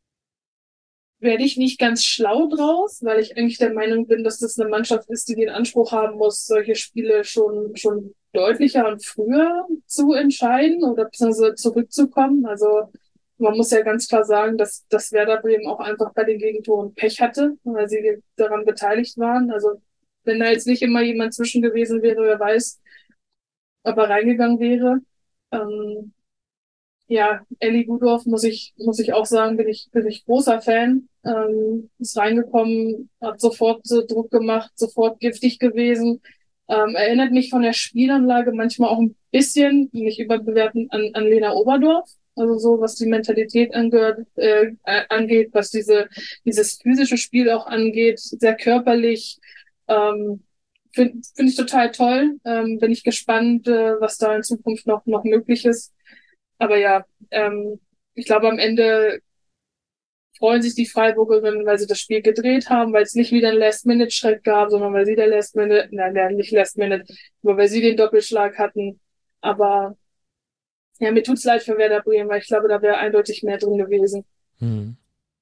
werde ich nicht ganz schlau draus, weil ich eigentlich der Meinung bin, dass das eine Mannschaft ist, die den Anspruch haben muss, solche Spiele schon schon deutlicher und früher zu entscheiden oder beziehungsweise zurückzukommen. Also man muss ja ganz klar sagen, dass, dass Werder Bremen auch einfach bei den Gegentoren Pech hatte, weil sie daran beteiligt waren. Also wenn da jetzt nicht immer jemand zwischen gewesen wäre, wer weiß, ob er reingegangen wäre. Ähm, Ja, Ellie Gudorf, muss ich, muss ich auch sagen, bin ich, bin ich großer Fan. Ähm, ist reingekommen, hat sofort so Druck gemacht, sofort giftig gewesen. Ähm, erinnert mich von der Spielanlage manchmal auch ein bisschen, nicht überbewerten, an, an Lena Oberdorf. Also so, was die Mentalität angehört, äh, angeht, was diese, dieses physische Spiel auch angeht, sehr körperlich. Ähm, Finde find ich total toll. Ähm, bin ich gespannt, äh, was da in Zukunft noch, noch möglich ist. Aber ja, ähm, ich glaube, am Ende freuen sich die Freiburgerinnen, weil sie das Spiel gedreht haben, weil es nicht wieder einen Last-Minute-Schreck gab, sondern weil sie der Last-Minute, nein, nein, nicht Last-Minute, aber weil sie den Doppelschlag hatten. Aber ja, mir tut's leid für Werder Bremen, weil ich glaube, da wäre eindeutig mehr drin gewesen. Hm.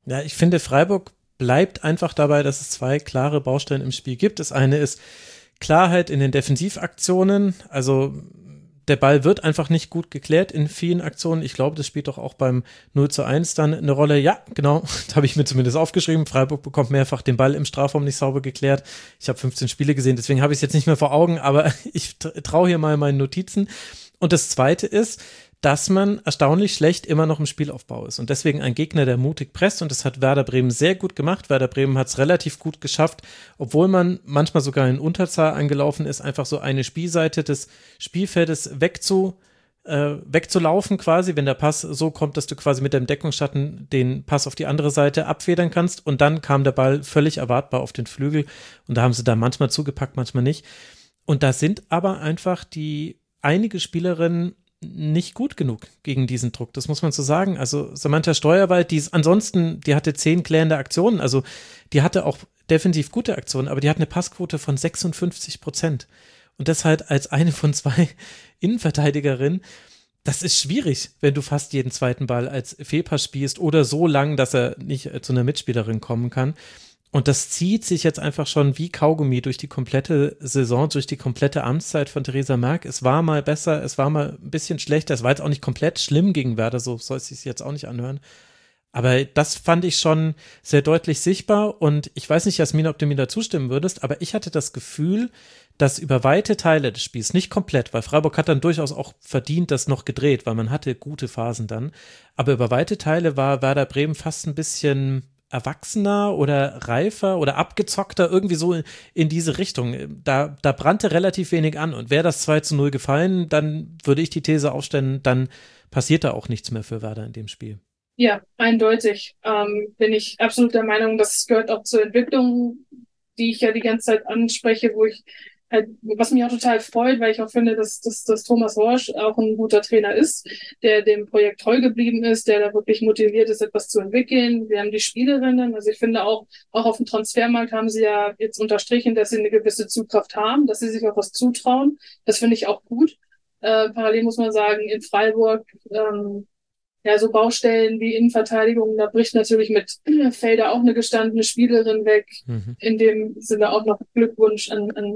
Ja, ich finde, Freiburg bleibt einfach dabei, dass es zwei klare Baustellen im Spiel gibt. Das eine ist Klarheit in den Defensivaktionen, also der Ball wird einfach nicht gut geklärt in vielen Aktionen. Ich glaube, das spielt doch auch beim null zu eins dann eine Rolle. Ja, genau, das habe ich mir zumindest aufgeschrieben. Freiburg bekommt mehrfach den Ball im Strafraum nicht sauber geklärt. Ich habe fünfzehn Spiele gesehen, deswegen habe ich es jetzt nicht mehr vor Augen, aber ich traue hier mal meinen Notizen. Und das Zweite ist, dass man erstaunlich schlecht immer noch im Spielaufbau ist und deswegen ein Gegner, der mutig presst, und das hat Werder Bremen sehr gut gemacht. Werder Bremen hat es relativ gut geschafft, obwohl man manchmal sogar in Unterzahl angelaufen ist, einfach so eine Spielseite des Spielfeldes wegzu, äh, wegzulaufen quasi, wenn der Pass so kommt, dass du quasi mit dem Deckungsschatten den Pass auf die andere Seite abfedern kannst, und dann kam der Ball völlig erwartbar auf den Flügel und da haben sie da manchmal zugepackt, manchmal nicht. Und da sind aber einfach die einige Spielerinnen nicht gut genug gegen diesen Druck, das muss man so sagen. Also Samantha Steuerwald, die ist ansonsten, die hatte zehn klärende Aktionen, also die hatte auch defensiv gute Aktionen, aber die hat eine Passquote von sechsundfünfzig Prozent. Und das halt als eine von zwei Innenverteidigerinnen. Das ist schwierig, wenn du fast jeden zweiten Ball als Fehlpass spielst oder so lang, dass er nicht zu einer Mitspielerin kommen kann. Und das zieht sich jetzt einfach schon wie Kaugummi durch die komplette Saison, durch die komplette Amtszeit von Theresa Merck. Es war mal besser, es war mal ein bisschen schlechter, es war jetzt auch nicht komplett schlimm gegen Werder, so soll es sich jetzt auch nicht anhören. Aber das fand ich schon sehr deutlich sichtbar, und ich weiß nicht, Jasmin, ob du mir da zustimmen würdest, aber ich hatte das Gefühl, dass über weite Teile des Spiels, nicht komplett, weil Freiburg hat dann durchaus auch verdient das noch gedreht, weil man hatte gute Phasen dann, aber über weite Teile war Werder Bremen fast ein bisschen erwachsener oder reifer oder abgezockter, irgendwie so in diese Richtung. Da, da brannte relativ wenig an, und wäre das zwei zu null gefallen, dann würde ich die These aufstellen, dann passiert da auch nichts mehr für Werder in dem Spiel. Ja, eindeutig. Ähm, bin ich absolut der Meinung, das gehört auch zur Entwicklung, die ich ja die ganze Zeit anspreche, wo ich halt, was mich auch total freut, weil ich auch finde, dass, dass, dass Thomas Horsch auch ein guter Trainer ist, der dem Projekt treu geblieben ist, der da wirklich motiviert ist, etwas zu entwickeln. Wir haben die Spielerinnen, also ich finde auch, auch auf dem Transfermarkt haben sie ja jetzt unterstrichen, dass sie eine gewisse Zugkraft haben, dass sie sich auch was zutrauen. Das finde ich auch gut. Äh, parallel muss man sagen, in Freiburg, ähm, ja, so Baustellen wie Innenverteidigung, da bricht natürlich mit Felder auch eine gestandene Spielerin weg. Mhm. In dem Sinne auch noch Glückwunsch an, an,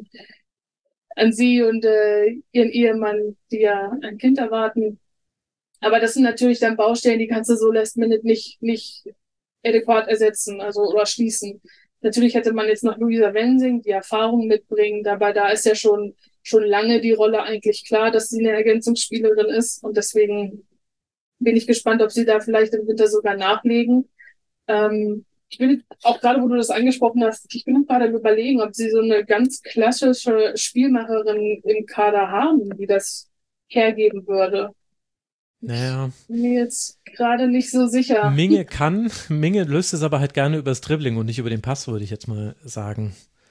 an sie und äh, ihren Ehemann, die ja ein Kind erwarten. Aber das sind natürlich dann Baustellen, die kannst du so last minute nicht, nicht adäquat ersetzen, also oder schließen. Natürlich hätte man jetzt noch Luisa Wensing, die Erfahrung mitbringen, aber da ist ja schon, schon lange die Rolle eigentlich klar, dass sie eine Ergänzungsspielerin ist, und deswegen bin ich gespannt, ob sie da vielleicht im Winter sogar nachlegen. Ähm, ich bin auch gerade, wo du das angesprochen hast, ich bin gerade am Überlegen, ob sie so eine ganz klassische Spielmacherin im Kader haben, die das hergeben würde. Naja. Ich bin mir jetzt gerade nicht so sicher. Minge kann, Minge löst es aber halt gerne übers Dribbling und nicht über den Pass, würde ich jetzt mal sagen.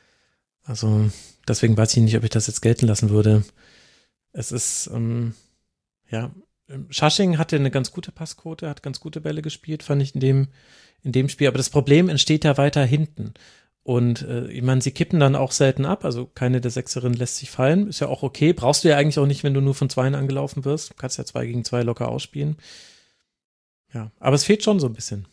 Also deswegen weiß ich nicht, ob ich das jetzt gelten lassen würde. Es ist, ähm, ja, Schasching hatte eine ganz gute Passquote, hat ganz gute Bälle gespielt, fand ich in dem, in dem Spiel. Aber das Problem entsteht ja weiter hinten. Und äh, ich meine, sie kippen dann auch selten ab. Also keine der Sechserinnen lässt sich fallen. Ist ja auch okay. Brauchst du ja eigentlich auch nicht, wenn du nur von Zweien angelaufen wirst. Du kannst ja zwei gegen zwei locker ausspielen. Ja, aber es fehlt schon so ein bisschen.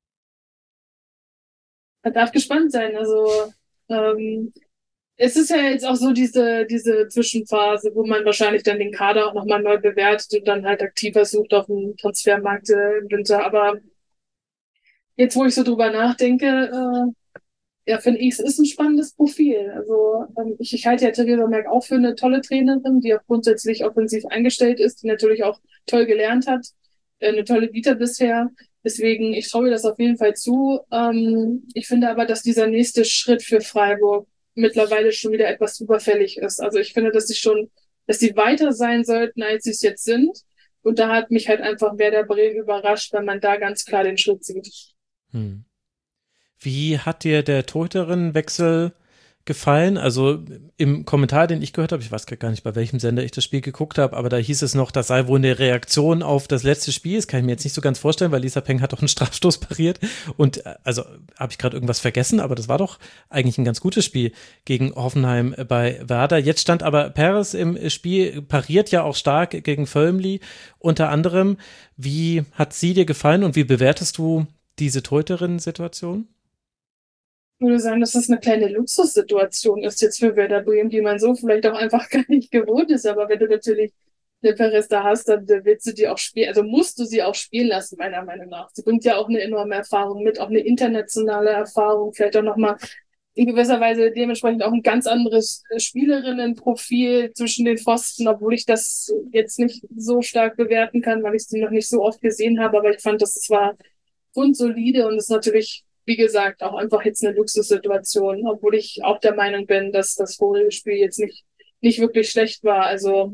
Man darf gespannt sein. Also ähm, es ist ja jetzt auch so diese diese Zwischenphase, wo man wahrscheinlich dann den Kader auch nochmal neu bewertet und dann halt aktiver sucht auf dem Transfermarkt äh, im Winter. Aber jetzt, wo ich so drüber nachdenke, äh, ja, finde ich, es ist ein spannendes Profil. Also ähm, ich, ich halte ja Theresa Merck auch für eine tolle Trainerin, die auch grundsätzlich offensiv eingestellt ist, die natürlich auch toll gelernt hat, äh, eine tolle Vita bisher. Deswegen, ich traue ihr das auf jeden Fall zu. Ähm, ich finde aber, dass dieser nächste Schritt für Freiburg mittlerweile schon wieder etwas überfällig ist. Also ich finde, dass sie schon, dass sie weiter sein sollten, als sie es jetzt sind. Und da hat mich halt einfach Werder Bremen überrascht, weil man da ganz klar den Schritt sieht. Hm. Wie hat dir der Torhüterinnenwechsel gefallen? Also im Kommentar, den ich gehört habe, ich weiß gar nicht, bei welchem Sender ich das Spiel geguckt habe, aber da hieß es noch, das sei wohl eine Reaktion auf das letzte Spiel. Das kann ich mir jetzt nicht so ganz vorstellen, weil Lisa Peng hat doch einen Strafstoß pariert. Und also habe ich gerade irgendwas vergessen, aber das war doch eigentlich ein ganz gutes Spiel gegen Hoffenheim bei Werder. Jetzt stand aber Perez im Spiel, pariert ja auch stark gegen Völmli unter anderem. Wie hat sie dir gefallen und wie bewertest du diese Torhüterinnen-Situation? Ich würde sagen, dass das eine kleine Luxussituation ist jetzt für Werder Bremen, die man so vielleicht auch einfach gar nicht gewohnt ist. Aber wenn du natürlich eine Perez da hast, dann willst du die auch spielen, also musst du sie auch spielen lassen, meiner Meinung nach. Sie bringt ja auch eine enorme Erfahrung mit, auch eine internationale Erfahrung, vielleicht auch nochmal in gewisser Weise dementsprechend auch ein ganz anderes Spielerinnenprofil zwischen den Pfosten, obwohl ich das jetzt nicht so stark bewerten kann, weil ich sie noch nicht so oft gesehen habe. Aber ich fand, dass es war grundsolide und es ist natürlich, wie gesagt, auch einfach jetzt eine Luxussituation, obwohl ich auch der Meinung bin, dass das vorige Spiel jetzt nicht, nicht wirklich schlecht war. Also,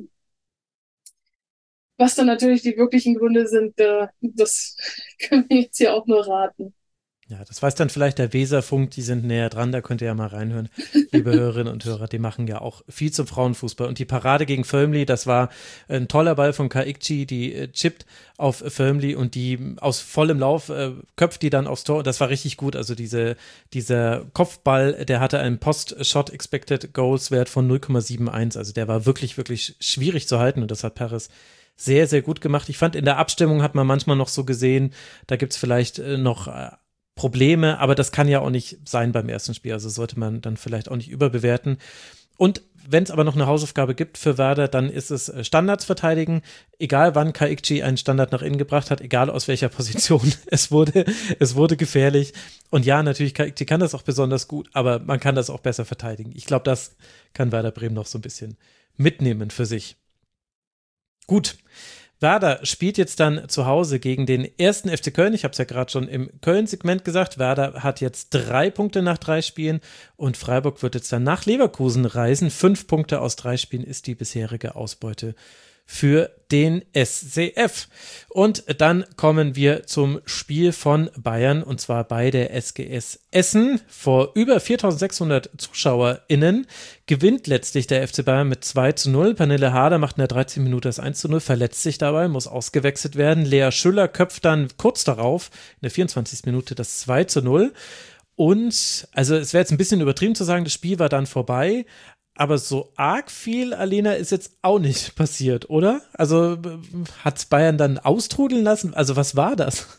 was dann natürlich die wirklichen Gründe sind, äh, das können wir jetzt hier auch nur raten. Ja, das weiß dann vielleicht der Weserfunk, die sind näher dran, da könnt ihr ja mal reinhören, liebe Hörerinnen und Hörer, die machen ja auch viel zum Frauenfußball. Und die Parade gegen Völmli, das war ein toller Ball von Kaikci, die äh, chippt auf Völmli und die aus vollem Lauf äh, köpft die dann aufs Tor. Das war richtig gut, also diese, dieser Kopfball, der hatte einen Post-Shot Expected Goals Wert von null Komma einundsiebzig, also der war wirklich, wirklich schwierig zu halten und das hat Perez sehr, sehr gut gemacht. Ich fand, in der Abstimmung hat man manchmal noch so gesehen, da gibt's vielleicht äh, noch äh, Probleme, aber das kann ja auch nicht sein beim ersten Spiel, also sollte man dann vielleicht auch nicht überbewerten. Und wenn es aber noch eine Hausaufgabe gibt für Werder, dann ist es Standards verteidigen, egal wann Kaikci einen Standard nach innen gebracht hat, egal aus welcher Position, es wurde, es wurde gefährlich. Und ja, natürlich, Kaikci kann das auch besonders gut, aber man kann das auch besser verteidigen. Ich glaube, das kann Werder Bremen noch so ein bisschen mitnehmen für sich. Gut. Werder spielt jetzt dann zu Hause gegen den ersten F C Köln. Ich habe es ja gerade schon im Köln-Segment gesagt. Werder hat jetzt drei Punkte nach drei Spielen und Freiburg wird jetzt dann nach Leverkusen reisen. Fünf Punkte aus drei Spielen ist die bisherige Ausbeute für den S C F. Und dann kommen wir zum Spiel von Bayern und zwar bei der S G S Essen. Vor über viertausendsechshundert ZuschauerInnen gewinnt letztlich der F C Bayern mit zwei zu null. Pernille Harder macht in der dreizehnten Minute das eins zu null, verletzt sich dabei, muss ausgewechselt werden. Lea Schüller köpft dann kurz darauf in der vierundzwanzigsten Minute das zwei zu null. Und, also es wäre jetzt ein bisschen übertrieben zu sagen, das Spiel war dann vorbei, aber so arg viel, Alena, ist jetzt auch nicht passiert, oder? Also hat's Bayern dann austrudeln lassen? Also was war das?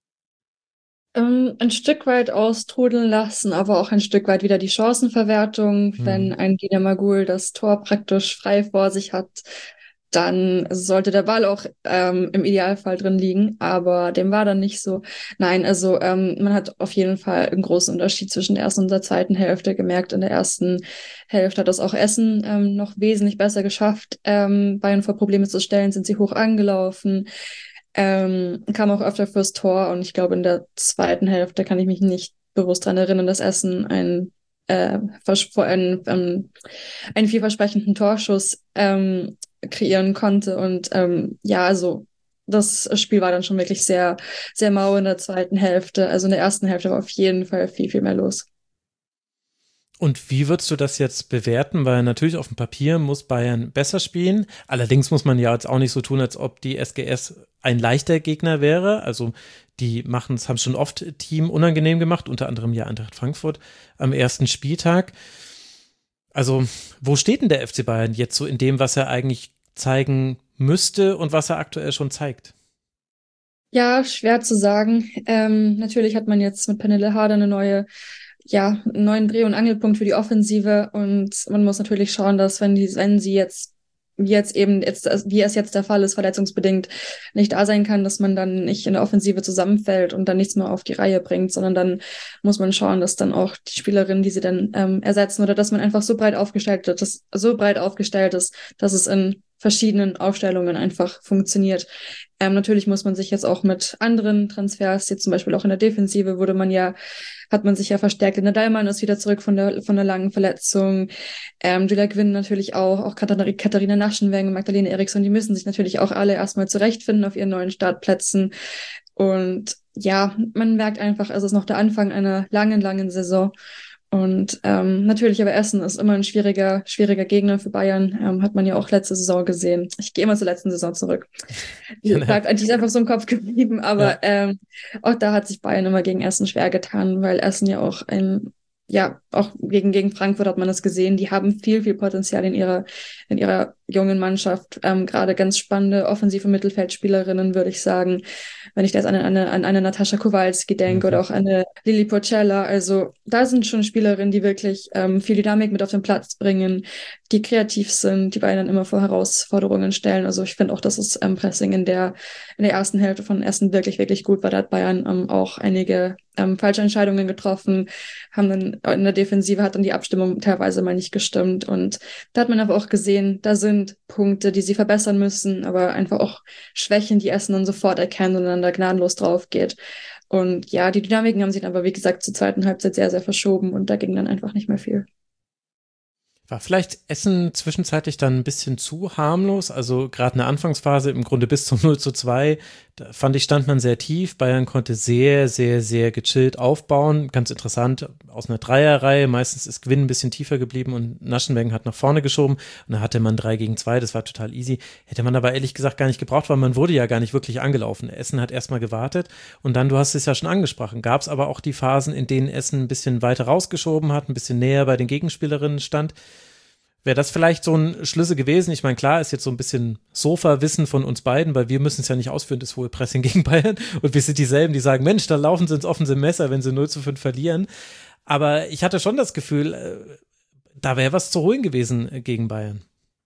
Ähm, ein Stück weit austrudeln lassen, aber auch ein Stück weit wieder die Chancenverwertung. Hm. Wenn ein Gina Magul das Tor praktisch frei vor sich hat, dann sollte der Ball auch ähm, im Idealfall drin liegen, aber dem war dann nicht so. Nein, also ähm, man hat auf jeden Fall einen großen Unterschied zwischen der ersten und der zweiten Hälfte gemerkt. In der ersten Hälfte hat das auch Essen ähm, noch wesentlich besser geschafft, ähm, Bayern vor Probleme zu stellen, sind sie hoch angelaufen, ähm, kam auch öfter fürs Tor und ich glaube in der zweiten Hälfte kann ich mich nicht bewusst dran erinnern, dass Essen ein äh, einen, ähm, einen vielversprechenden Torschuss ähm, kreieren konnte und ähm, ja, also das Spiel war dann schon wirklich sehr, sehr mau in der zweiten Hälfte. Also in der ersten Hälfte war auf jeden Fall viel, viel mehr los. Und wie würdest du das jetzt bewerten? Weil natürlich auf dem Papier muss Bayern besser spielen. Allerdings muss man ja jetzt auch nicht so tun, als ob die S G S ein leichter Gegner wäre. Also die machen es, haben schon oft Team unangenehm gemacht, unter anderem ja Eintracht Frankfurt am ersten Spieltag. Also wo steht denn der F C Bayern jetzt so in dem, was er eigentlich zeigen müsste und was er aktuell schon zeigt? Ja, schwer zu sagen. Ähm, natürlich hat man jetzt mit Pernille Harder eine neue, ja, einen neuen Dreh- und Angelpunkt für die Offensive und man muss natürlich schauen, dass wenn die, wenn sie jetzt wie jetzt eben jetzt, wie es jetzt der Fall ist, verletzungsbedingt nicht da sein kann, dass man dann nicht in der Offensive zusammenfällt und dann nichts mehr auf die Reihe bringt, sondern dann muss man schauen, dass dann auch die Spielerinnen, die sie dann ähm, ersetzen oder dass man einfach so breit aufgestellt ist, dass, so breit aufgestellt ist, dass es in verschiedenen Aufstellungen einfach funktioniert. Ähm, natürlich muss man sich jetzt auch mit anderen Transfers, jetzt zum Beispiel auch in der Defensive, wurde man ja, hat man sich ja verstärkt. Linda Dallmann ist wieder zurück von der von der langen Verletzung. Ähm, Julia Gwynn natürlich auch, auch Katharina, Katharina Naschenweng und Magdalena Eriksson, die müssen sich natürlich auch alle erstmal zurechtfinden auf ihren neuen Startplätzen. Und ja, man merkt einfach, es ist noch der Anfang einer langen, langen Saison. Und ähm, natürlich, aber Essen ist immer ein schwieriger, schwieriger Gegner für Bayern. Ähm, hat man ja auch letzte Saison gesehen. Ich gehe immer zur letzten Saison zurück. Die bleibt eigentlich einfach so im Kopf geblieben, aber ja. ähm, auch da hat sich Bayern immer gegen Essen schwer getan, weil Essen ja auch ein, ja, auch gegen, gegen Frankfurt hat man das gesehen. Die haben viel, viel Potenzial in ihrer, in ihrer jungen Mannschaft. Ähm, gerade ganz spannende offensive Mittelfeldspielerinnen, würde ich sagen. Wenn ich da jetzt an eine, an eine Natascha Kowalski denke Mhm. oder auch eine Lili Porcella. Also da sind schon Spielerinnen, die wirklich ähm, viel Dynamik mit auf den Platz bringen, die kreativ sind, die Bayern dann immer vor Herausforderungen stellen. Also ich finde auch, dass das ähm, Pressing in der, in der ersten Hälfte von Essen wirklich, wirklich gut war. Da hat Bayern ähm, auch einige ähm, falsche Entscheidungen getroffen, haben dann in der Defensive hat dann die Abstimmung teilweise mal nicht gestimmt. Und da hat man aber auch gesehen, da sind Punkte, die sie verbessern müssen, aber einfach auch Schwächen, die Essen dann sofort erkennen und dann da gnadenlos drauf geht. Und ja, die Dynamiken haben sich dann aber, wie gesagt, zur zweiten Halbzeit sehr, sehr verschoben und da ging dann einfach nicht mehr viel. War vielleicht Essen zwischenzeitlich dann ein bisschen zu harmlos? Also gerade in der Anfangsphase im Grunde bis zum null zu zwei, da fand ich, stand man sehr tief. Bayern konnte sehr, sehr, sehr gechillt aufbauen. Ganz interessant, aus einer Dreierreihe. Meistens ist Gwynn ein bisschen tiefer geblieben und Naschenweng hat nach vorne geschoben. Und da hatte man drei gegen zwei, das war total easy. Hätte man aber ehrlich gesagt gar nicht gebraucht, weil man wurde ja gar nicht wirklich angelaufen. Essen hat erstmal gewartet und dann, du hast es ja schon angesprochen, gab es aber auch die Phasen, in denen Essen ein bisschen weiter rausgeschoben hat, ein bisschen näher bei den Gegenspielerinnen stand. Wäre das vielleicht so ein Schlüssel gewesen? Ich meine, klar, ist jetzt so ein bisschen Sofa-Wissen von uns beiden, weil wir müssen es ja nicht ausführen, das hohe Pressing gegen Bayern. Und wir sind dieselben, die sagen, Mensch, da laufen sie ins offene Messer, wenn sie null zu fünf verlieren. Aber ich hatte schon das Gefühl, äh, da wäre was zu holen gewesen äh, gegen Bayern.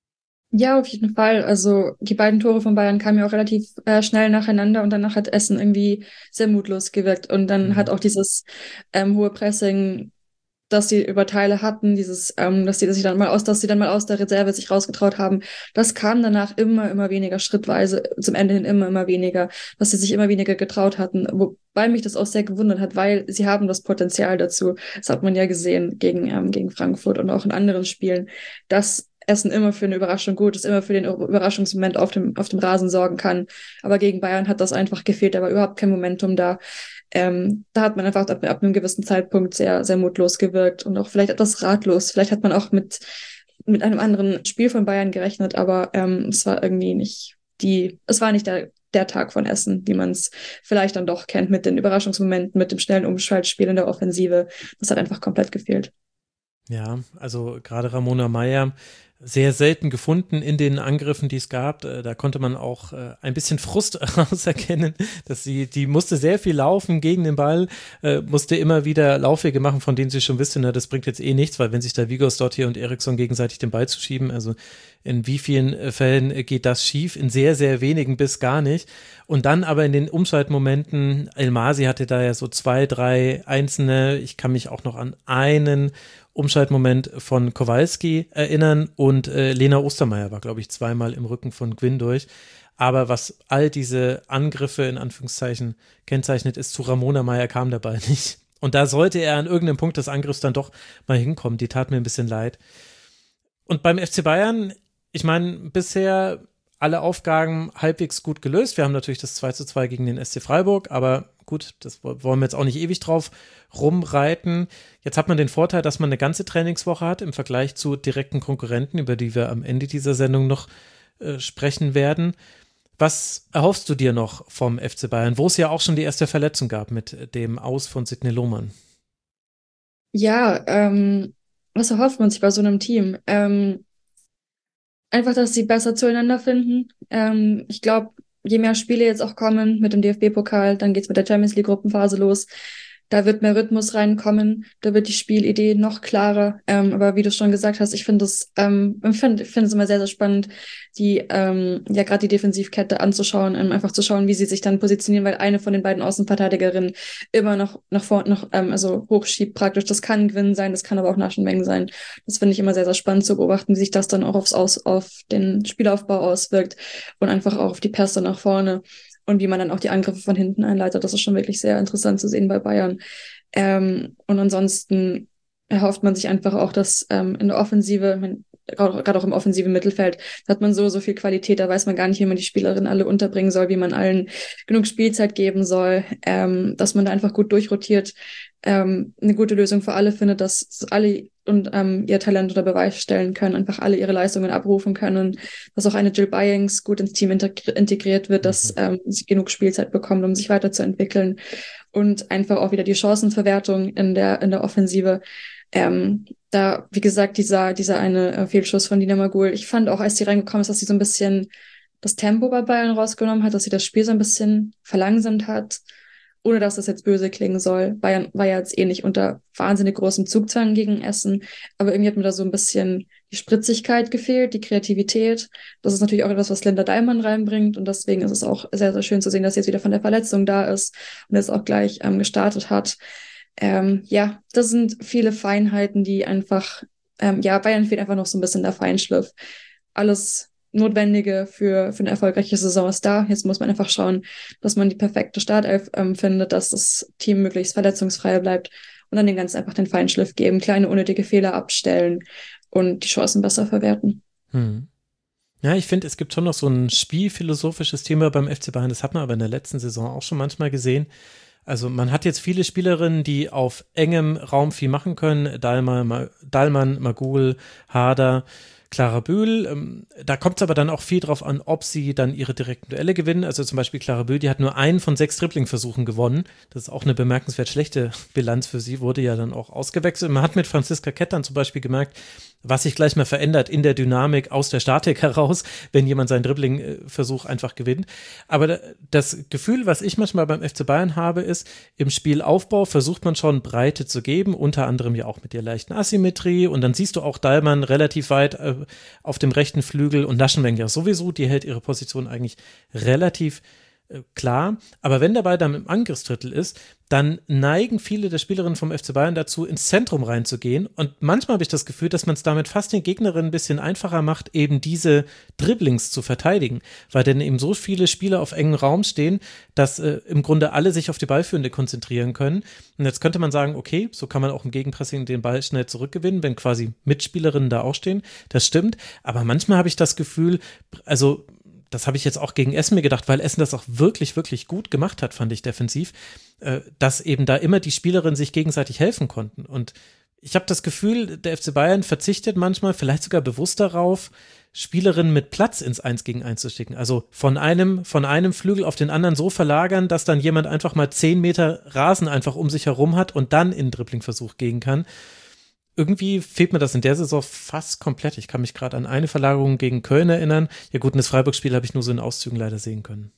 Ja, auf jeden Fall. Also die beiden Tore von Bayern kamen ja auch relativ äh, schnell nacheinander und danach hat Essen irgendwie sehr mutlos gewirkt. Und dann Mhm. hat auch dieses ähm, hohe Pressing, dass sie über Teile hatten, dieses, ähm, dass sie, dass sie dann mal aus, dass sie dann mal aus der Reserve sich rausgetraut haben, das kam danach immer, immer weniger, schrittweise, zum Ende hin immer, immer weniger, dass sie sich immer weniger getraut hatten, wobei mich das auch sehr gewundert hat, weil sie haben das Potenzial dazu. Das hat man ja gesehen gegen, ähm, gegen Frankfurt und auch in anderen Spielen, dass Essen immer für eine Überraschung gut ist, immer für den Überraschungsmoment auf dem, auf dem Rasen sorgen kann. Aber gegen Bayern hat das einfach gefehlt, da war überhaupt kein Momentum da. Ähm, da hat man einfach ab, ab einem gewissen Zeitpunkt sehr, sehr mutlos gewirkt und auch vielleicht etwas ratlos. Vielleicht hat man auch mit, mit einem anderen Spiel von Bayern gerechnet, aber ähm, es war irgendwie nicht die, es war nicht der, der Tag von Essen, wie man es vielleicht dann doch kennt, mit den Überraschungsmomenten, mit dem schnellen Umschaltspiel in der Offensive. Das hat einfach komplett gefehlt. Ja, also gerade Ramona Meier sehr selten gefunden in den Angriffen, die es gab. Da konnte man auch ein bisschen Frust rauserkennen, dass sie, die musste sehr viel laufen gegen den Ball, musste immer wieder Laufwege machen, von denen sie schon wusste, na, das bringt jetzt eh nichts, weil wenn sich da Vigosdottir und Eriksson gegenseitig den Ball zuschieben, also in wie vielen Fällen geht das schief? In sehr, sehr wenigen bis gar nicht. Und dann aber in den Umschaltmomenten, Elmasi hatte da ja so zwei, drei einzelne, ich kann mich auch noch an einen Umschaltmoment von Kowalski erinnern und äh, Lena Ostermeier war, glaube ich, zweimal im Rücken von Gwynn durch. Aber was all diese Angriffe in Anführungszeichen kennzeichnet, ist, zu Ramona Meier kam der Ball nicht. Und da sollte er an irgendeinem Punkt des Angriffs dann doch mal hinkommen. Die tat mir ein bisschen leid. Und beim F C Bayern, ich meine, bisher alle Aufgaben halbwegs gut gelöst. Wir haben natürlich das zwei zu zwei gegen den S C Freiburg, aber gut, das wollen wir jetzt auch nicht ewig drauf rumreiten. Jetzt hat man den Vorteil, dass man eine ganze Trainingswoche hat im Vergleich zu direkten Konkurrenten, über die wir am Ende dieser Sendung noch äh, sprechen werden. Was erhoffst du dir noch vom F C Bayern, wo es ja auch schon die erste Verletzung gab mit dem Aus von Sidney Lohmann? Ja, ähm, was erhofft man sich bei so einem Team? Ähm, einfach, dass sie besser zueinander finden. Ähm, ich glaube, je mehr Spiele jetzt auch kommen mit dem D F B-Pokal, dann geht's mit der Champions League-Gruppenphase los. Da wird mehr Rhythmus reinkommen, da wird die Spielidee noch klarer. Ähm, aber wie du schon gesagt hast, ich finde es ähm, ich finde ich finde es immer sehr, sehr spannend, die ähm, ja gerade die Defensivkette anzuschauen, ähm, einfach zu schauen, wie sie sich dann positionieren, weil eine von den beiden Außenverteidigerinnen immer noch nach vorne noch ähm, also hochschiebt praktisch. Das kann Gwynn sein, das kann aber auch Naschenweng sein. Das finde ich immer sehr, sehr spannend zu beobachten, wie sich das dann auch aufs Aus auf den Spielaufbau auswirkt und einfach auch auf die Pässe nach vorne. Und wie man dann auch die Angriffe von hinten einleitet, das ist schon wirklich sehr interessant zu sehen bei Bayern. Ähm, und ansonsten erhofft man sich einfach auch, dass ähm, in der Offensive, ich mein, gerade auch im offensiven Mittelfeld, da hat man so, so viel Qualität, da weiß man gar nicht, wie man die Spielerinnen alle unterbringen soll, wie man allen genug Spielzeit geben soll, ähm, dass man da einfach gut durchrotiert, ähm, eine gute Lösung für alle findet, dass alle und ähm, ihr Talent unter Beweis stellen können, einfach alle ihre Leistungen abrufen können, dass auch eine Jill Byings gut ins Team integ- integriert wird, dass ähm, sie genug Spielzeit bekommt, um sich weiterzuentwickeln und einfach auch wieder die Chancenverwertung in der in der Offensive Ähm, da, wie gesagt, dieser, dieser eine äh, Fehlschuss von Dina Magul. Ich fand auch, als die reingekommen ist, dass sie so ein bisschen das Tempo bei Bayern rausgenommen hat, dass sie das Spiel so ein bisschen verlangsamt hat, ohne dass das jetzt böse klingen soll. Bayern war ja jetzt eh nicht unter wahnsinnig großem Zugzwang gegen Essen, aber irgendwie hat mir da so ein bisschen die Spritzigkeit gefehlt, die Kreativität. Das ist natürlich auch etwas, was Linda Dallmann reinbringt und deswegen ist es auch sehr, sehr schön zu sehen, dass sie jetzt wieder von der Verletzung da ist und jetzt auch gleich ähm, gestartet hat. Ähm, ja, das sind viele Feinheiten, die einfach, ähm, ja, Bayern fehlt einfach noch so ein bisschen der Feinschliff. Alles Notwendige für, für eine erfolgreiche Saison ist da. Jetzt muss man einfach schauen, dass man die perfekte Startelf ähm, findet, dass das Team möglichst verletzungsfrei bleibt und dann den ganz einfach den Feinschliff geben, kleine unnötige Fehler abstellen und die Chancen besser verwerten. Hm. Ja, ich finde, es gibt schon noch so ein spielphilosophisches Thema beim F C Bayern, das hat man aber in der letzten Saison auch schon manchmal gesehen. Also man hat jetzt viele Spielerinnen, die auf engem Raum viel machen können, Dahlmann, Dahlmann, Magul, Harder, Clara Bühl, ähm, da kommt es aber dann auch viel drauf an, ob sie dann ihre direkten Duelle gewinnen. Also zum Beispiel Clara Bühl, die hat nur einen von sechs Dribbling-Versuchen gewonnen. Das ist auch eine bemerkenswert schlechte Bilanz für sie, wurde ja dann auch ausgewechselt. Man hat mit Franziska Kett dann zum Beispiel gemerkt, was sich gleich mal verändert in der Dynamik aus der Statik heraus, wenn jemand seinen Dribbling-Versuch einfach gewinnt. Aber das Gefühl, was ich manchmal beim F C Bayern habe, ist, im Spielaufbau versucht man schon Breite zu geben, unter anderem ja auch mit der leichten Asymmetrie und dann siehst du auch Dahlmann relativ weit äh, auf dem rechten Flügel und Naschenweng ja sowieso, die hält ihre Position eigentlich relativ äh, klar, aber wenn der Ball dann im Angriffsdrittel ist, dann neigen viele der Spielerinnen vom F C Bayern dazu, ins Zentrum reinzugehen und manchmal habe ich das Gefühl, dass man es damit fast den Gegnerinnen ein bisschen einfacher macht, eben diese Dribblings zu verteidigen, weil dann eben so viele Spieler auf engem Raum stehen, dass äh, im Grunde alle sich auf die Ballführende konzentrieren können und jetzt könnte man sagen, okay, so kann man auch im Gegenpressing den Ball schnell zurückgewinnen, wenn quasi Mitspielerinnen da auch stehen, das stimmt, aber manchmal habe ich das Gefühl, also das habe ich jetzt auch gegen Essen mir gedacht, weil Essen das auch wirklich, wirklich gut gemacht hat, fand ich defensiv, äh, dass eben da immer die Spielerinnen sich gegenseitig helfen konnten. Und ich habe das Gefühl, der F C Bayern verzichtet manchmal, vielleicht sogar bewusst darauf, Spielerinnen mit Platz ins Eins gegen Eins zu schicken. Also von einem, von einem Flügel auf den anderen so verlagern, dass dann jemand einfach mal zehn Meter Rasen einfach um sich herum hat und dann in den Dribblingversuch gehen kann. Irgendwie fehlt mir das in der Saison fast komplett. Ich kann mich gerade an eine Verlagerung gegen Köln erinnern. Ja gut, und das Freiburg-Spiel habe ich nur so in Auszügen leider sehen können.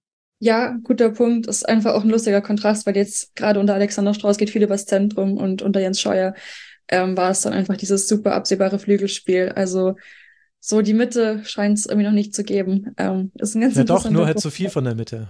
Ja, guter Punkt. Ist einfach auch ein lustiger Kontrast, weil jetzt gerade unter Alexander Strauß geht viel übers Zentrum und unter Jens Scheuer ähm, war es dann einfach dieses super absehbare Flügelspiel. Also so die Mitte scheint es irgendwie noch nicht zu geben. Ähm, ist ein ganz ja doch, nur interessanter halt zu viel von der Mitte.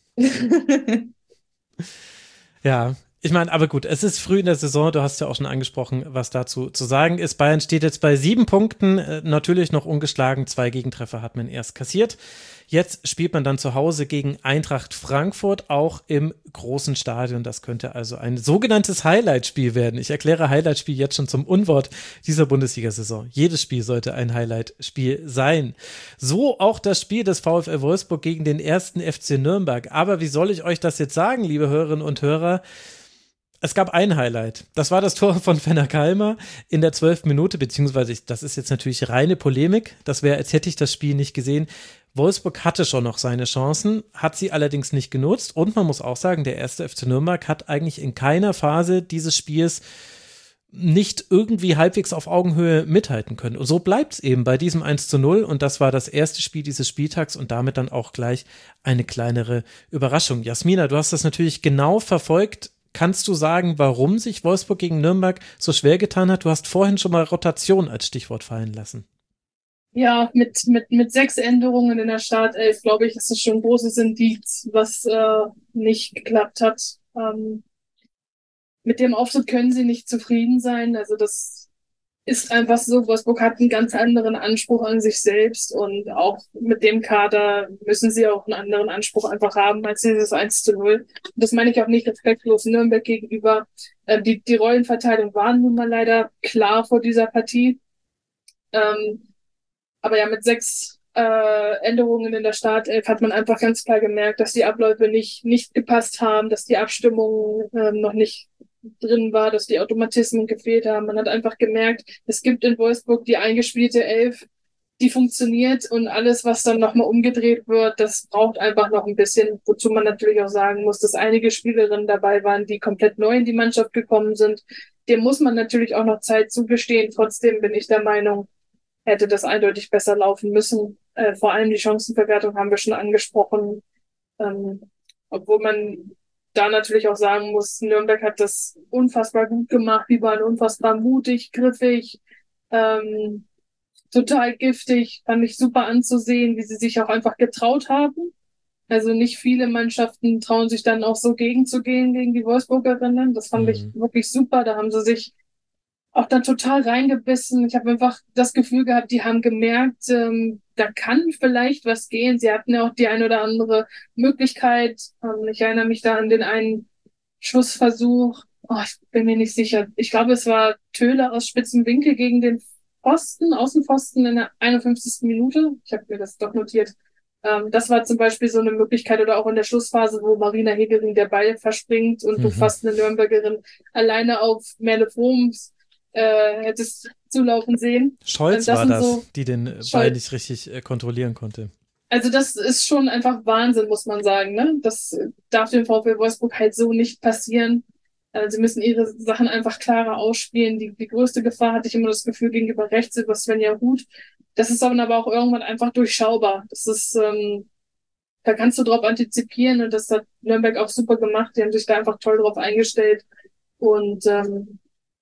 Ja, ich meine, aber gut, es ist früh in der Saison, du hast ja auch schon angesprochen, was dazu zu sagen ist. Bayern steht jetzt bei sieben Punkten, äh, natürlich noch ungeschlagen, zwei Gegentreffer hat man erst kassiert. Jetzt spielt man dann zu Hause gegen Eintracht Frankfurt, auch im großen Stadion. Das könnte also ein sogenanntes Highlight-Spiel werden. Ich erkläre Highlight-Spiel jetzt schon zum Unwort dieser Bundesliga-Saison. Jedes Spiel sollte ein Highlight-Spiel sein. So auch das Spiel des VfL Wolfsburg gegen den ersten F C Nürnberg. Aber wie soll ich euch das jetzt sagen, liebe Hörerinnen und Hörer? Es gab ein Highlight. Das war das Tor von Fenner Kalmer in der zwölften Minute, beziehungsweise ich, das ist jetzt natürlich reine Polemik. Das wäre, als hätte ich das Spiel nicht gesehen. Wolfsburg hatte schon noch seine Chancen, hat sie allerdings nicht genutzt. Und man muss auch sagen, der erste F C Nürnberg hat eigentlich in keiner Phase dieses Spiels nicht irgendwie halbwegs auf Augenhöhe mithalten können. Und so bleibt es eben bei diesem eins zu null. Und das war das erste Spiel dieses Spieltags und damit dann auch gleich eine kleinere Überraschung. Jasmina, du hast das natürlich genau verfolgt. Kannst du sagen, warum sich Wolfsburg gegen Nürnberg so schwer getan hat? Du hast vorhin schon mal Rotation als Stichwort fallen lassen. Ja, mit, mit, mit sechs Änderungen in der Startelf, glaube ich, ist das schon ein großes Indiz, was äh, nicht geklappt hat. Ähm, mit dem Auftritt können sie nicht zufrieden sein. Also das ist einfach so, Wolfsburg hat einen ganz anderen Anspruch an sich selbst und auch mit dem Kader müssen sie auch einen anderen Anspruch einfach haben als dieses eins zu null. Und das meine ich auch nicht respektlos Nürnberg gegenüber. Äh, die, die Rollenverteilung waren nun mal leider klar vor dieser Partie. Ähm, aber ja, mit sechs äh, Änderungen in der Startelf hat man einfach ganz klar gemerkt, dass die Abläufe nicht, nicht gepasst haben, dass die Abstimmung äh, noch nicht drin war, dass die Automatismen gefehlt haben. Man hat einfach gemerkt, es gibt in Wolfsburg die eingespielte Elf die funktioniert und alles, was dann nochmal umgedreht wird, das braucht einfach noch ein bisschen, wozu man natürlich auch sagen muss, dass einige Spielerinnen dabei waren, die komplett neu in die Mannschaft gekommen sind. Dem muss man natürlich auch noch Zeit zugestehen. Trotzdem bin ich der Meinung, hätte das eindeutig besser laufen müssen. Äh, vor allem die Chancenverwertung haben wir schon angesprochen. Ähm, obwohl man da natürlich auch sagen muss, Nürnberg hat das unfassbar gut gemacht. Die waren unfassbar mutig, griffig, ähm, total giftig. Fand ich super anzusehen, wie sie sich auch einfach getraut haben. Also nicht viele Mannschaften trauen sich dann auch so gegenzugehen gegen die Wolfsburgerinnen. Das fand Mhm. ich wirklich super. Da haben sie sich auch dann total reingebissen. Ich habe einfach das Gefühl gehabt, die haben gemerkt, ähm, da kann vielleicht was gehen. Sie hatten ja auch die ein oder andere Möglichkeit. Ähm, ich erinnere mich da an den einen Schussversuch. Oh, ich bin mir nicht sicher. Ich glaube, es war Töle aus spitzem Winkel gegen den Pfosten, Außenpfosten in der einundfünfzigsten Minute. Ich habe mir das doch notiert. Ähm, das war zum Beispiel so eine Möglichkeit oder auch in der Schlussphase, wo Marina Hegering der Ball verspringt und Mhm. du fast eine Nürnbergerin alleine auf Merle Froms äh, hättest zulaufen sehen. Scholz das war sind das, so- die den äh, Scholz. Ball nicht richtig äh, kontrollieren konnte. Also das ist schon einfach Wahnsinn, muss man sagen. Ne? Das äh, darf dem VfL Wolfsburg halt so nicht passieren. Äh, sie müssen ihre Sachen einfach klarer ausspielen. Die, die größte Gefahr hatte ich immer das Gefühl gegenüber rechts über Svenja Huth. Das ist dann aber auch irgendwann einfach durchschaubar. Das ist, ähm, da kannst du drauf antizipieren und das hat Nürnberg auch super gemacht. Die haben sich da einfach toll drauf eingestellt. Und ähm,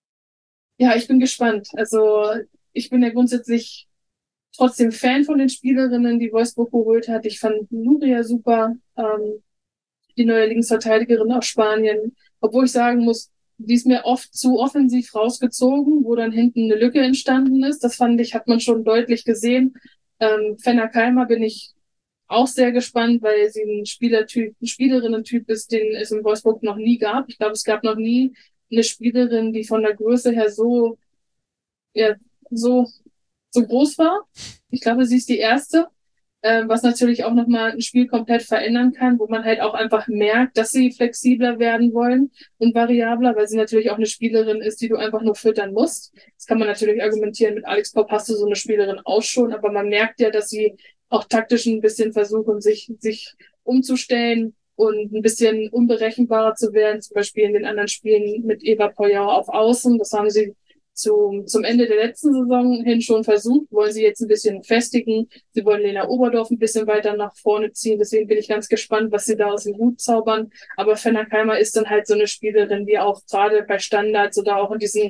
ja, ich bin gespannt. Also ich bin ja grundsätzlich trotzdem Fan von den Spielerinnen, die Wolfsburg geholt hat. Ich fand Nuria super, ähm, die neue Linksverteidigerin aus Spanien. Obwohl ich sagen muss, die ist mir oft zu offensiv rausgezogen, wo dann hinten eine Lücke entstanden ist. Das fand ich, hat man schon deutlich gesehen. Ähm, Fenner Keimer bin ich auch sehr gespannt, weil sie ein Spielertyp, ein Spielerinnen-Typ ist, den es in Wolfsburg noch nie gab. Ich glaube, es gab noch nie eine Spielerin, die von der Größe her so, ja, so, so groß war. Ich glaube, sie ist die erste, äh, was natürlich auch nochmal ein Spiel komplett verändern kann, wo man halt auch einfach merkt, dass sie flexibler werden wollen und variabler, weil sie natürlich auch eine Spielerin ist, die du einfach nur füttern musst. Das kann man natürlich argumentieren, mit Alex Popp hast du so eine Spielerin auch schon, aber man merkt ja, dass sie auch taktisch ein bisschen versuchen, sich, sich umzustellen und ein bisschen unberechenbarer zu werden, zum Beispiel in den anderen Spielen mit Eva Poyar auf Außen. Das haben sie zum, zum Ende der letzten Saison hin schon versucht, wollen sie jetzt ein bisschen festigen. Sie wollen Lena Oberdorf ein bisschen weiter nach vorne ziehen. Deswegen bin ich ganz gespannt, was sie da aus dem Hut zaubern. Aber Fenner Keimer ist dann halt so eine Spielerin, die auch gerade bei Standards oder auch in diesen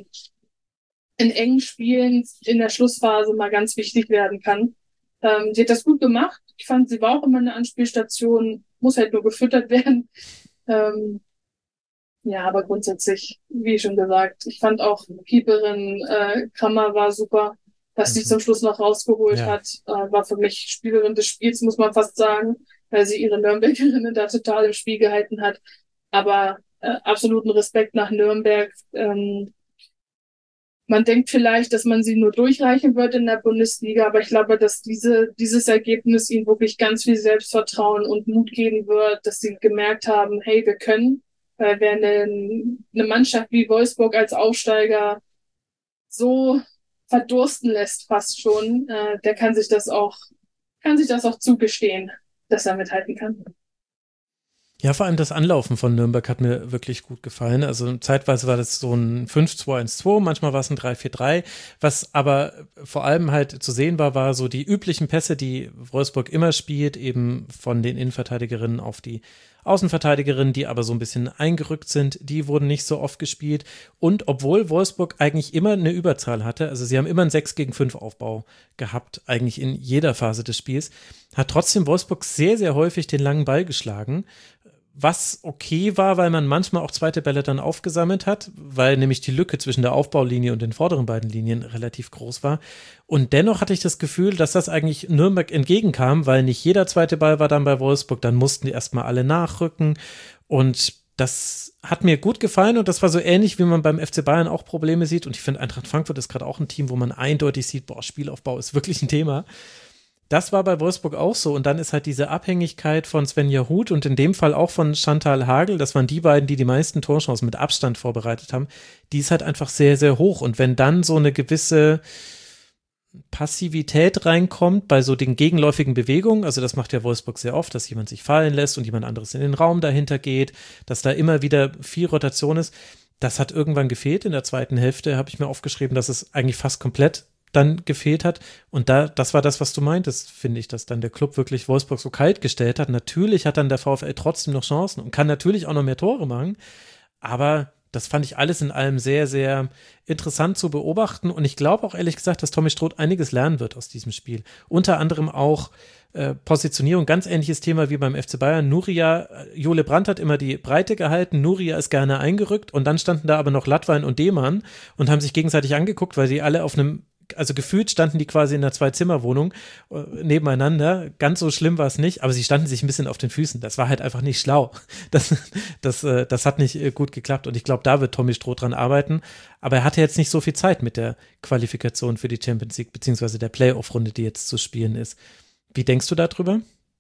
in engen Spielen in der Schlussphase mal ganz wichtig werden kann. Ähm, sie hat das gut gemacht. Ich fand, sie war auch immer eine Anspielstation, muss halt nur gefüttert werden. Ähm, ja, aber grundsätzlich, wie schon gesagt, ich fand auch Keeperin äh, Krammer war super, was sie Mhm. zum Schluss noch rausgeholt Ja. hat. Äh, war für mich Spielerin des Spiels, muss man fast sagen, weil sie ihre Nürnbergerinnen da total im Spiel gehalten hat. Aber äh, absoluten Respekt nach Nürnberg. Ähm, Man denkt vielleicht, dass man sie nur durchreichen wird in der Bundesliga, aber ich glaube, dass diese, dieses Ergebnis ihnen wirklich ganz viel Selbstvertrauen und Mut geben wird, dass sie gemerkt haben, hey, wir können, weil wer eine, eine Mannschaft wie Wolfsburg als Aufsteiger so verdursten lässt fast schon, äh, der kann sich das auch, kann sich das auch zugestehen, dass er mithalten kann. Ja, vor allem das Anlaufen von Nürnberg hat mir wirklich gut gefallen. Also zeitweise war das so ein fünf zwei eins zwei, manchmal war es ein drei vier drei. Was aber vor allem halt zu sehen war, war so die üblichen Pässe, die Wolfsburg immer spielt, eben von den Innenverteidigerinnen auf die Außenverteidigerinnen, die aber so ein bisschen eingerückt sind, die wurden nicht so oft gespielt. Und obwohl Wolfsburg eigentlich immer eine Überzahl hatte, also sie haben immer einen sechs gegen fünf Aufbau gehabt, eigentlich in jeder Phase des Spiels, hat trotzdem Wolfsburg sehr, sehr häufig den langen Ball geschlagen, was okay war, weil man manchmal auch zweite Bälle dann aufgesammelt hat, weil nämlich die Lücke zwischen der Aufbaulinie und den vorderen beiden Linien relativ groß war. Und dennoch hatte ich das Gefühl, dass das eigentlich Nürnberg entgegenkam, weil nicht jeder zweite Ball war dann bei Wolfsburg, dann mussten die erstmal alle nachrücken und das hat mir gut gefallen und das war so ähnlich, wie man beim F C Bayern auch Probleme sieht und ich finde, Eintracht Frankfurt ist gerade auch ein Team, wo man eindeutig sieht, boah, Spielaufbau ist wirklich ein Thema. Das war bei Wolfsburg auch so und dann ist halt diese Abhängigkeit von Svenja Huth und in dem Fall auch von Chantal Hagel, das waren die beiden, die die meisten Torchancen mit Abstand vorbereitet haben, die ist halt einfach sehr, sehr hoch und wenn dann so eine gewisse Passivität reinkommt bei so den gegenläufigen Bewegungen. Also das macht ja Wolfsburg sehr oft, dass jemand sich fallen lässt und jemand anderes in den Raum dahinter geht, dass da immer wieder viel Rotation ist. Das hat irgendwann gefehlt. In der zweiten Hälfte habe ich mir aufgeschrieben, dass es eigentlich fast komplett dann gefehlt hat. Und da, das war das, was du meintest, finde ich, dass dann der Club wirklich Wolfsburg so kalt gestellt hat. Natürlich hat dann der VfL trotzdem noch Chancen und kann natürlich auch noch mehr Tore machen. Aber das fand ich alles in allem sehr, sehr interessant zu beobachten. Und ich glaube auch ehrlich gesagt, dass Tommy Stroth einiges lernen wird aus diesem Spiel. Unter anderem auch äh, Positionierung, ganz ähnliches Thema wie beim F C Bayern. Nuria, Jole Brandt hat immer die Breite gehalten, Nuria ist gerne eingerückt und dann standen da aber noch Latwein und Demann und haben sich gegenseitig angeguckt, weil sie alle auf einem, also gefühlt standen die quasi in einer Zwei-Zimmer-Wohnung äh, nebeneinander. Ganz so schlimm war es nicht, aber sie standen sich ein bisschen auf den Füßen. Das war halt einfach nicht schlau. Das, das, äh, das hat nicht äh, gut geklappt und ich glaube, da wird Tommy Stroh dran arbeiten. Aber er hatte jetzt nicht so viel Zeit mit der Qualifikation für die Champions League beziehungsweise der Playoff-Runde, die jetzt zu spielen ist. Wie denkst du darüber?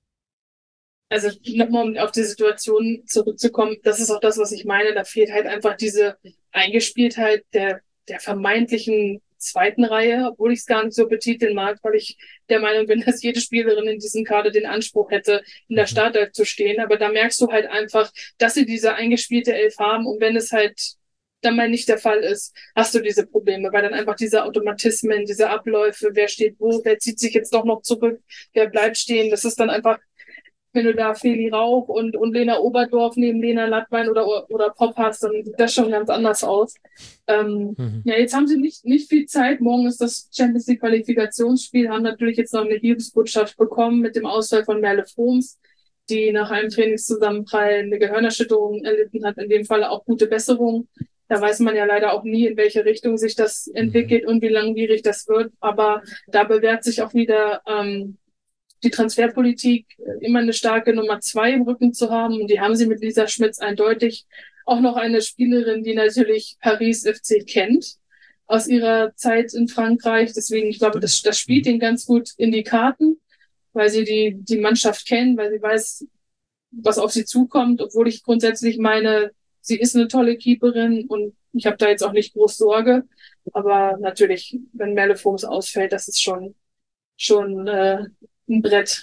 Also nochmal, um auf die Situation zurückzukommen, das ist auch das, was ich meine. Da fehlt halt einfach diese Eingespieltheit der, der vermeintlichen zweiten Reihe, obwohl ich es gar nicht so betiteln mag, weil ich der Meinung bin, dass jede Spielerin in diesem Kader den Anspruch hätte, in der Startelf zu stehen. Aber da merkst du halt einfach, dass sie diese eingespielte Elf haben und wenn es halt dann mal nicht der Fall ist, hast du diese Probleme, weil dann einfach diese Automatismen, diese Abläufe, wer steht wo, wer zieht sich jetzt doch noch zurück, wer bleibt stehen, das ist dann einfach, wenn du da Feli Rauch und, und Lena Oberdorf neben Lena Latwein oder, oder Pop hast, dann sieht das schon ganz anders aus. Ähm, mhm. Ja, jetzt haben sie nicht, nicht viel Zeit. Morgen ist das Champions League Qualifikationsspiel, haben natürlich jetzt noch eine Hilfsbotschaft bekommen mit dem Ausfall von Merle Froms, die nach einem Trainingszusammenprall eine Gehirnerschütterung erlitten hat, in dem Fall auch gute Besserung. Da weiß man ja leider auch nie, in welche Richtung sich das entwickelt und wie langwierig das wird. Aber da bewährt sich auch wieder ähm, die Transferpolitik, immer eine starke Nummer zwei im Rücken zu haben. Und die haben sie mit Lisa Schmitz eindeutig. Auch noch eine Spielerin, die natürlich Paris F C kennt aus ihrer Zeit in Frankreich. Deswegen, ich glaube, das, das spielt ihnen ganz gut in die Karten, weil sie die, die Mannschaft kennen, weil sie weiß, was auf sie zukommt. Obwohl ich grundsätzlich meine, sie ist eine tolle Keeperin und ich habe da jetzt auch nicht groß Sorge. Aber natürlich, wenn Merle Froms ausfällt, das ist schon, schon äh, ein Brett.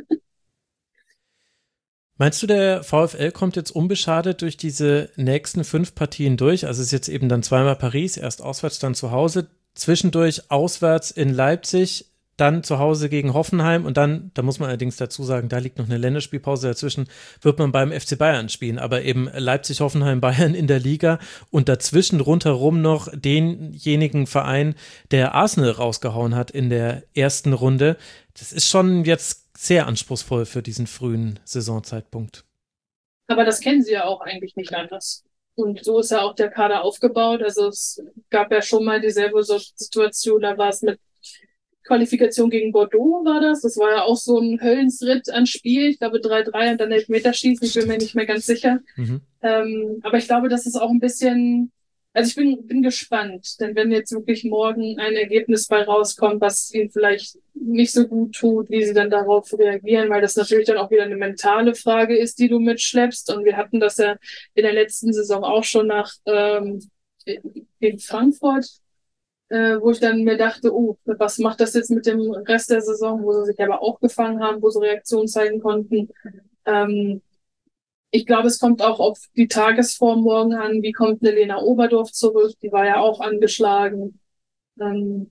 Meinst du, der VfL kommt jetzt unbeschadet durch diese nächsten fünf Partien durch? Also es ist jetzt eben dann zweimal Paris, erst auswärts, dann zu Hause, zwischendurch auswärts in Leipzig, dann zu Hause gegen Hoffenheim und dann, da muss man allerdings dazu sagen, da liegt noch eine Länderspielpause dazwischen, wird man beim F C Bayern spielen, aber eben Leipzig, Hoffenheim, Bayern in der Liga und dazwischen rundherum noch denjenigen Verein, der Arsenal rausgehauen hat in der ersten Runde. Das ist schon jetzt sehr anspruchsvoll für diesen frühen Saisonzeitpunkt. Aber das kennen sie ja auch eigentlich nicht anders. Und so ist ja auch der Kader aufgebaut. Also es gab ja schon mal dieselbe Situation, da war es mit Qualifikation gegen Bordeaux war das. Das war ja auch so ein Höllensritt an Spiel. Ich glaube drei drei und dann Elfmeterschießen. Ich bin mir nicht mehr ganz sicher. Mhm. Ähm, aber ich glaube, das ist auch ein bisschen, also ich bin, bin gespannt. Denn wenn jetzt wirklich morgen ein Ergebnis bei rauskommt, was ihnen vielleicht nicht so gut tut, wie sie dann darauf reagieren, weil das natürlich dann auch wieder eine mentale Frage ist, die du mitschleppst. Und wir hatten das ja in der letzten Saison auch schon nach ähm, in Frankfurt, Äh, wo ich dann mir dachte, oh, was macht das jetzt mit dem Rest der Saison, wo sie sich aber auch gefangen haben, wo sie Reaktionen zeigen konnten. Ähm, ich glaube, es kommt auch auf die Tagesform morgen an. Wie kommt eine Lena Oberdorf zurück? Die war ja auch angeschlagen. Ähm,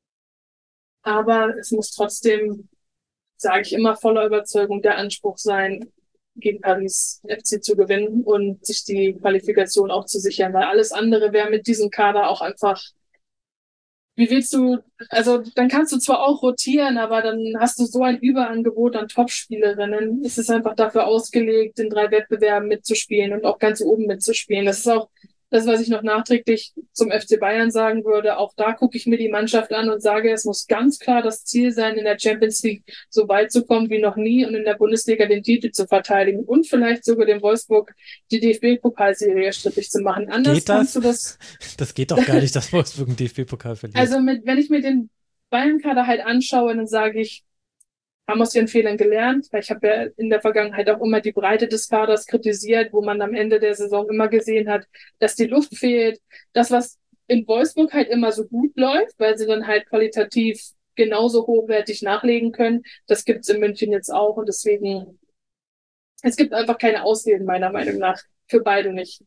aber es muss trotzdem, sage ich immer, voller Überzeugung der Anspruch sein, gegen Paris F C zu gewinnen und sich die Qualifikation auch zu sichern, weil alles andere wäre mit diesem Kader auch einfach. Wie willst du, also dann kannst du zwar auch rotieren, aber dann hast du so ein Überangebot an Top-Spielerinnen. Es ist einfach dafür ausgelegt, in drei Wettbewerben mitzuspielen und auch ganz oben mitzuspielen. Das ist auch das, was ich noch nachträglich zum F C Bayern sagen würde. Auch da gucke ich mir die Mannschaft an und sage, es muss ganz klar das Ziel sein, in der Champions League so weit zu kommen wie noch nie und in der Bundesliga den Titel zu verteidigen und vielleicht sogar dem Wolfsburg die D F B-Pokalserie strittig zu machen. Anders geht das? kannst du das. Das geht doch gar nicht, dass Wolfsburg einen D F B-Pokal verliert. Also mit, wenn ich mir den Bayern-Kader halt anschaue, dann sage ich, haben aus ihren Fehlern gelernt, weil ich habe ja in der Vergangenheit auch immer die Breite des Kaders kritisiert, wo man am Ende der Saison immer gesehen hat, dass die Luft fehlt. Das, was in Wolfsburg halt immer so gut läuft, weil sie dann halt qualitativ genauso hochwertig nachlegen können. Das gibt's in München jetzt auch und deswegen, es gibt einfach keine Ausreden meiner Meinung nach, für beide nicht.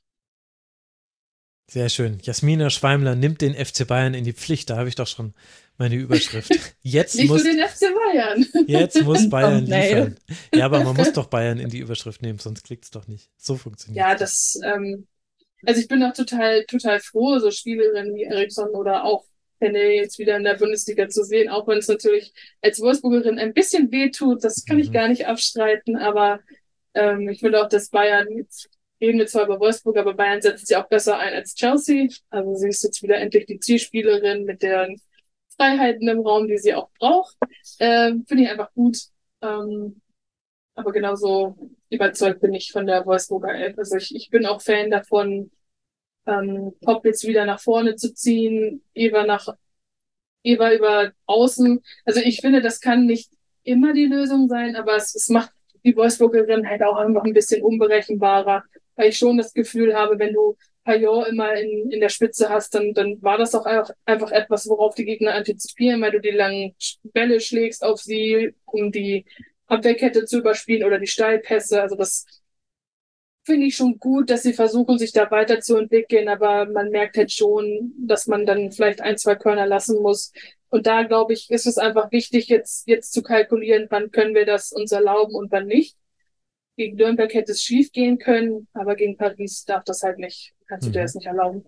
Sehr schön. Jasmina Schweimler nimmt den F C Bayern in die Pflicht. Da habe ich doch schon meine Überschrift. Jetzt Nicht muss, nur den F C Bayern. jetzt muss Bayern Thumbnail. liefern. Ja, aber man muss doch Bayern in die Überschrift nehmen, sonst klickt's doch nicht. So funktioniert Ja, das, ähm, also ich bin auch total, total froh, so Spielerinnen wie Eriksson oder auch Penne jetzt wieder in der Bundesliga zu sehen, auch wenn es natürlich als Wolfsburgerin ein bisschen weh tut, das kann ich Mhm. gar nicht abstreiten, aber ähm, ich finde auch, dass Bayern, jetzt reden wir zwar über Wolfsburg, aber Bayern setzt sich auch besser ein als Chelsea, also sie ist jetzt wieder endlich die Zielspielerin mit den Freiheiten im Raum, die sie auch braucht, ähm, finde ich einfach gut, ähm, aber genauso überzeugt bin ich von der Wolfsburger Elf. Also ich, ich bin auch Fan davon, ähm, Pop jetzt wieder nach vorne zu ziehen, Eva nach Eva über außen. Also ich finde, das kann nicht immer die Lösung sein, aber es, es macht die Wolfsburgerin halt auch einfach ein bisschen unberechenbarer, weil ich schon das Gefühl habe, wenn du Payot immer in, in der Spitze hast, dann, dann war das auch einfach, einfach etwas, worauf die Gegner antizipieren, weil du die langen Bälle schlägst auf sie, um die Abwehrkette zu überspielen oder die Steilpässe. Also das finde ich schon gut, dass sie versuchen, sich da weiterzuentwickeln, aber man merkt halt schon, dass man dann vielleicht ein, zwei Körner lassen muss. Und da, glaube ich, ist es einfach wichtig, jetzt, jetzt zu kalkulieren, wann können wir das uns erlauben und wann nicht. Gegen Nürnberg hätte es schief gehen können, aber gegen Paris darf das halt nicht. Kannst du dir Mhm. das nicht erlauben.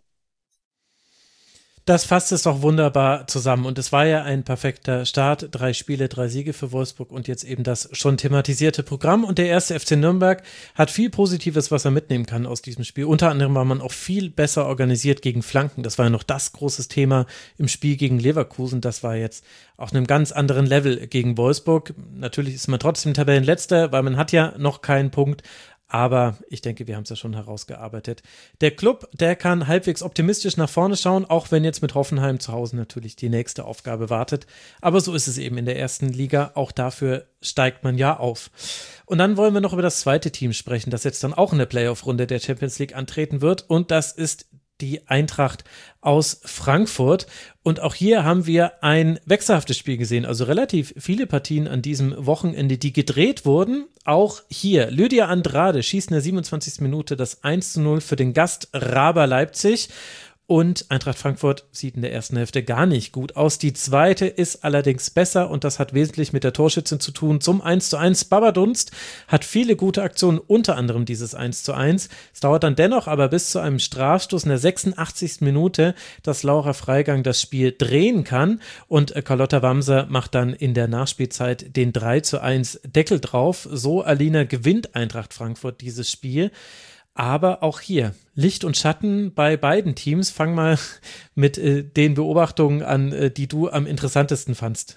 Das fasst es doch wunderbar zusammen. Und es war ja ein perfekter Start. Drei Spiele, drei Siege für Wolfsburg und jetzt eben das schon thematisierte Programm. Und der erste F C Nürnberg hat viel Positives, was er mitnehmen kann aus diesem Spiel. Unter anderem war man auch viel besser organisiert gegen Flanken. Das war ja noch das große Thema im Spiel gegen Leverkusen. Das war jetzt auf einem ganz anderen Level gegen Wolfsburg. Natürlich ist man trotzdem Tabellenletzter, weil man hat ja noch keinen Punkt. Aber ich denke, wir haben es ja schon herausgearbeitet. Der Club, der kann halbwegs optimistisch nach vorne schauen, auch wenn jetzt mit Hoffenheim zu Hause natürlich die nächste Aufgabe wartet. Aber so ist es eben in der ersten Liga. Auch dafür steigt man ja auf. Und dann wollen wir noch über das zweite Team sprechen, das jetzt dann auch in der Playoff-Runde der Champions League antreten wird. Und das ist die Eintracht aus Frankfurt. Und auch hier haben wir ein wechselhaftes Spiel gesehen, also relativ viele Partien an diesem Wochenende, die gedreht wurden. Auch hier, Lydia Andrade schießt in der siebenundzwanzigsten Minute das eins zu null für den Gast Raber Leipzig. Und Eintracht Frankfurt sieht in der ersten Hälfte gar nicht gut aus. Die zweite ist allerdings besser und das hat wesentlich mit der Torschützin zu tun. Zum eins zu eins Baba Dunst hat viele gute Aktionen, unter anderem dieses eins zu eins. Es dauert dann dennoch aber bis zu einem Strafstoß in der sechsundachtzigsten Minute, dass Laura Freigang das Spiel drehen kann und Carlotta Wamser macht dann in der Nachspielzeit den drei zu eins Deckel drauf. So, Alina, gewinnt Eintracht Frankfurt dieses Spiel. Aber auch hier, Licht und Schatten bei beiden Teams. Fang mal mit äh, den Beobachtungen an, äh, die du am interessantesten fandst.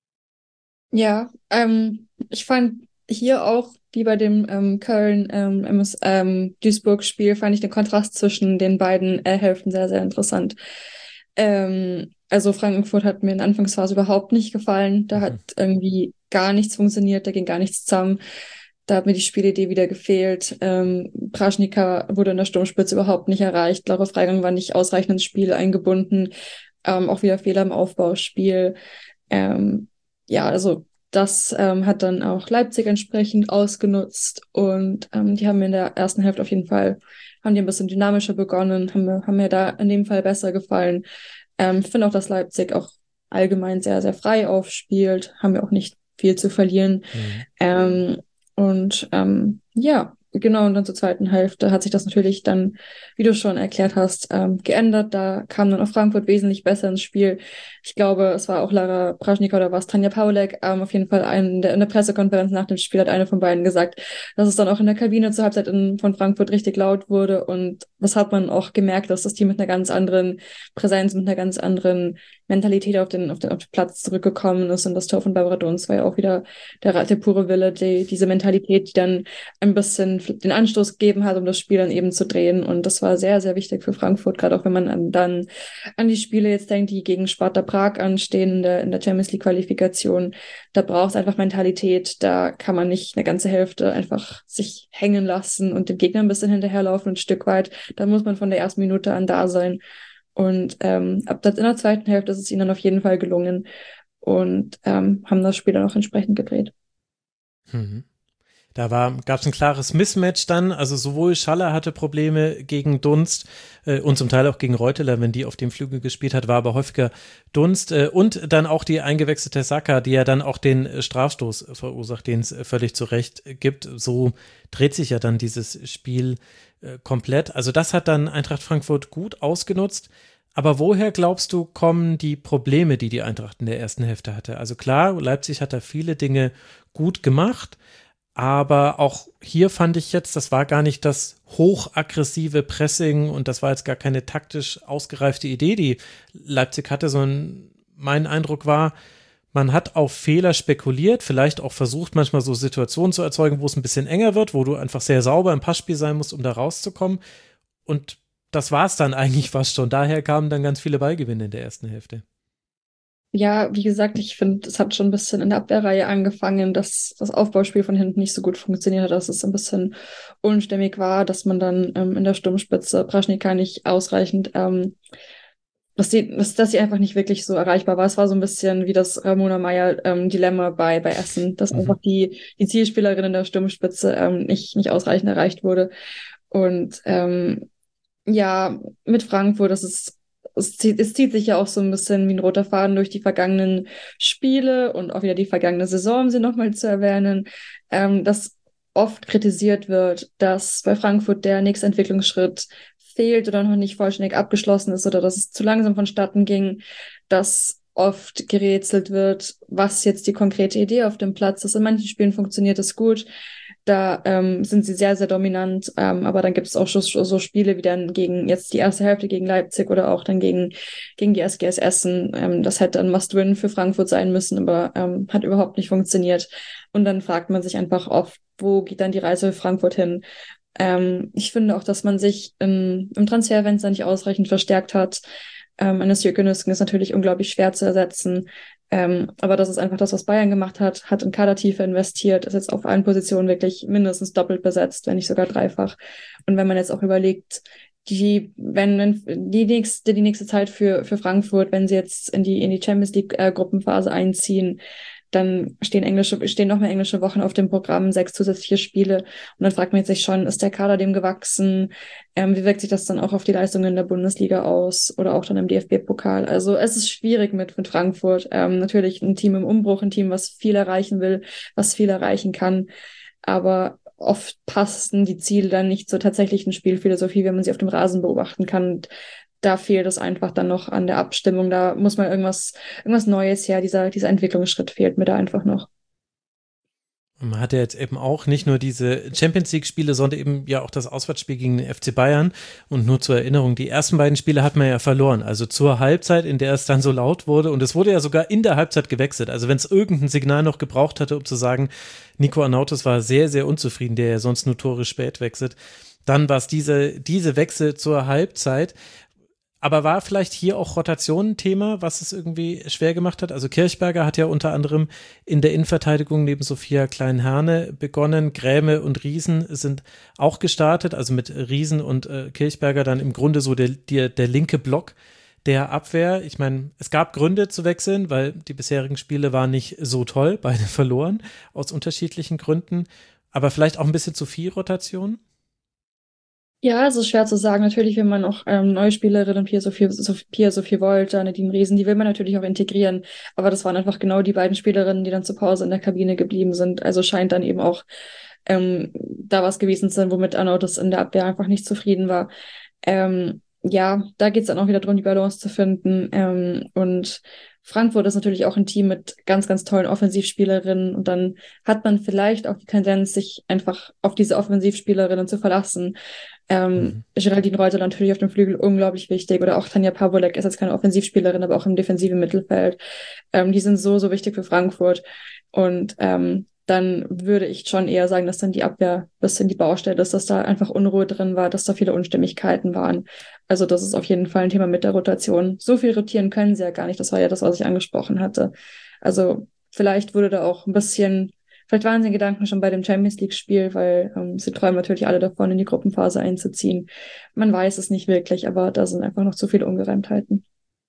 Ja, ähm, ich fand hier auch, wie bei dem ähm, Köln ähm, M S, ähm, Duisburg-Spiel, fand ich den Kontrast zwischen den beiden äh, Hälften sehr, sehr interessant. Ähm, also Frankfurt hat mir in der Anfangsphase überhaupt nicht gefallen. Da Mhm. hat irgendwie gar nichts funktioniert, da ging gar nichts zusammen. Da hat mir die Spielidee wieder gefehlt. Ähm, Praschnika wurde in der Sturmspitze überhaupt nicht erreicht. Laura Freigang war nicht ausreichend ins Spiel eingebunden. Ähm, auch wieder Fehler im Aufbauspiel. Ähm, ja, also das ähm, hat dann auch Leipzig entsprechend ausgenutzt. Und ähm, die haben mir in der ersten Hälfte auf jeden Fall, haben die ein bisschen dynamischer begonnen, haben mir, haben mir da in dem Fall besser gefallen. Ähm, ich finde auch, dass Leipzig auch allgemein sehr, sehr frei aufspielt. Haben wir auch nicht viel zu verlieren. Mhm. Ähm, Und ähm, ja, genau, und dann zur zweiten Hälfte hat sich das natürlich dann, wie du schon erklärt hast, ähm, geändert. Da kam dann auch Frankfurt wesentlich besser ins Spiel. Ich glaube, es war auch Lara Praschnika oder war es Tanja Paulek. Ähm, auf jeden Fall ein, in, der, in der Pressekonferenz nach dem Spiel hat eine von beiden gesagt, dass es dann auch in der Kabine zur Halbzeit in, von Frankfurt richtig laut wurde. Und das hat man auch gemerkt, dass das Team mit einer ganz anderen Präsenz, mit einer ganz anderen Mentalität auf den, auf den, auf den Platz zurückgekommen ist. Und das Tor von Barbara Dunst war ja auch wieder der, der pure Wille, die, diese Mentalität, die dann ein bisschen den Anstoß gegeben hat, um das Spiel dann eben zu drehen. Und das war sehr, sehr wichtig für Frankfurt, gerade auch wenn man an, dann an die Spiele jetzt denkt, die gegen Sparta Prag anstehen in der, in der Champions League Qualifikation. Da braucht es einfach Mentalität. Da kann man nicht eine ganze Hälfte einfach sich hängen lassen und dem Gegner ein bisschen hinterherlaufen, ein Stück weit. Da muss man von der ersten Minute an da sein. Und ähm, ab der, in der zweiten Hälfte ist es ihnen dann auf jeden Fall gelungen. und ähm, haben das Spiel dann auch entsprechend gedreht. Mhm. Da war, gab es ein klares Mismatch dann, also sowohl Schaller hatte Probleme gegen Dunst äh, und zum Teil auch gegen Reuteler, wenn die auf dem Flügel gespielt hat, war aber häufiger Dunst äh, und dann auch die eingewechselte Saka, die ja dann auch den äh, Strafstoß verursacht, den es äh, völlig zu Recht gibt. So dreht sich ja dann dieses Spiel äh, komplett. Also das hat dann Eintracht Frankfurt gut ausgenutzt. Aber woher, glaubst du, kommen die Probleme, die die Eintracht in der ersten Hälfte hatte? Also klar, Leipzig hat da viele Dinge gut gemacht, aber auch hier fand ich jetzt, das war gar nicht das hochaggressive Pressing und das war jetzt gar keine taktisch ausgereifte Idee, die Leipzig hatte, sondern mein Eindruck war, man hat auf Fehler spekuliert, vielleicht auch versucht, manchmal so Situationen zu erzeugen, wo es ein bisschen enger wird, wo du einfach sehr sauber im Passspiel sein musst, um da rauszukommen. Und das war es dann eigentlich fast schon. Daher kamen dann ganz viele Ballgewinne in der ersten Hälfte. Ja, wie gesagt, ich finde, es hat schon ein bisschen in der Abwehrreihe angefangen, dass das Aufbauspiel von hinten nicht so gut funktioniert hat, dass es ein bisschen unstimmig war, dass man dann ähm, in der Sturmspitze Praschnika nicht ausreichend, ähm, dass die, dass, dass sie einfach nicht wirklich so erreichbar war. Es war so ein bisschen wie das Ramona Meyer ähm, Dilemma bei, bei Essen, dass Mhm. einfach die, die Zielspielerin in der Sturmspitze ähm, nicht, nicht ausreichend erreicht wurde. Und ähm, ja, mit Frankfurt, das ist Es zieht, es zieht sich ja auch so ein bisschen wie ein roter Faden durch die vergangenen Spiele und auch wieder die vergangene Saison, um sie nochmal zu erwähnen, ähm, dass oft kritisiert wird, dass bei Frankfurt der nächste Entwicklungsschritt fehlt oder noch nicht vollständig abgeschlossen ist oder dass es zu langsam vonstatten ging, dass oft gerätselt wird, was jetzt die konkrete Idee auf dem Platz ist. In manchen Spielen funktioniert es gut, da ähm, sind sie sehr, sehr dominant, ähm, aber dann gibt es auch so, so Spiele wie dann gegen jetzt die erste Hälfte gegen Leipzig oder auch dann gegen, gegen die S G S Essen. Ähm, das hätte ein Must-Win für Frankfurt sein müssen, aber ähm, hat überhaupt nicht funktioniert. Und dann fragt man sich einfach oft, wo geht dann die Reise für Frankfurt hin? Ähm, ich finde auch, dass man sich im, im Transferfenster nicht ausreichend verstärkt hat. Ähm, Enes Jökunussen ist natürlich unglaublich schwer zu ersetzen. Ähm, aber das ist einfach das, was Bayern gemacht hat, hat in Kadertiefe investiert, ist jetzt auf allen Positionen wirklich mindestens doppelt besetzt, wenn nicht sogar dreifach. Und wenn man jetzt auch überlegt, die, wenn, wenn die nächste, die nächste Zeit für, für Frankfurt, wenn sie jetzt in die, in die Champions League äh, Gruppenphase einziehen, dann stehen englische, stehen noch mehr englische Wochen auf dem Programm, sechs zusätzliche Spiele. Und dann fragt man sich schon, ist der Kader dem gewachsen? Ähm, wie wirkt sich das dann auch auf die Leistungen in der Bundesliga aus oder auch dann im D F B-Pokal? Also es ist schwierig mit, mit Frankfurt. Ähm, natürlich ein Team im Umbruch, ein Team, was viel erreichen will, was viel erreichen kann. Aber oft passen die Ziele dann nicht zur tatsächlichen Spielphilosophie, wenn man sie auf dem Rasen beobachten kann. Und da fehlt es einfach dann noch an der Abstimmung. Da muss mal irgendwas, irgendwas Neues her. Dieser, dieser Entwicklungsschritt fehlt mir da einfach noch. Man hatte jetzt eben auch nicht nur diese Champions League-Spiele, sondern eben ja auch das Auswärtsspiel gegen den F C Bayern. Und nur zur Erinnerung, die ersten beiden Spiele hat man ja verloren. Also zur Halbzeit, in der es dann so laut wurde. Und es wurde ja sogar in der Halbzeit gewechselt. Also wenn es irgendein Signal noch gebraucht hatte, um zu sagen, Nico Arnautovic war sehr, sehr unzufrieden, der ja sonst notorisch spät wechselt, dann war es diese, diese Wechsel zur Halbzeit. Aber war vielleicht hier auch Rotation ein Thema, was es irgendwie schwer gemacht hat? Also Kirchberger hat ja unter anderem in der Innenverteidigung neben Sophia Klein-Herne begonnen. Gräme und Riesen sind auch gestartet, also mit Riesen und äh, Kirchberger dann im Grunde so der, der, der linke Block der Abwehr. Ich meine, es gab Gründe zu wechseln, weil die bisherigen Spiele waren nicht so toll, beide verloren, aus unterschiedlichen Gründen. Aber vielleicht auch ein bisschen zu viel Rotation? Ja, es ist schwer zu sagen. Natürlich will man auch ähm, neue Spielerinnen, Pia Sophie, Sophie, Pia Sophie Wolter, Nadine Riesen, die will man natürlich auch integrieren. Aber das waren einfach genau die beiden Spielerinnen, die dann zur Pause in der Kabine geblieben sind. Also scheint dann eben auch ähm, da was gewesen zu sein, womit Arnautovic in der Abwehr einfach nicht zufrieden war. Ähm, ja, da geht's dann auch wieder darum, die Balance zu finden. Ähm, und Frankfurt ist natürlich auch ein Team mit ganz, ganz tollen Offensivspielerinnen. Und dann hat man vielleicht auch die Tendenz, sich einfach auf diese Offensivspielerinnen zu verlassen. Ähm, Mhm. Geraldine Reuter natürlich auf dem Flügel unglaublich wichtig. Oder auch Tanja Pawolek ist jetzt keine Offensivspielerin, aber auch im defensiven Mittelfeld. Ähm, die sind so, so wichtig für Frankfurt. Und ähm, dann würde ich schon eher sagen, dass dann die Abwehr ein bisschen die Baustelle ist, dass da einfach Unruhe drin war, dass da viele Unstimmigkeiten waren. Also das ist auf jeden Fall ein Thema mit der Rotation. So viel rotieren können sie ja gar nicht. Das war ja das, was ich angesprochen hatte. Also vielleicht wurde da auch ein bisschen, vielleicht waren sie in Gedanken schon bei dem Champions League-Spiel, weil ähm, sie träumen natürlich alle davon, in die Gruppenphase einzuziehen. Man weiß es nicht wirklich, aber da sind einfach noch zu viele Ungereimtheiten.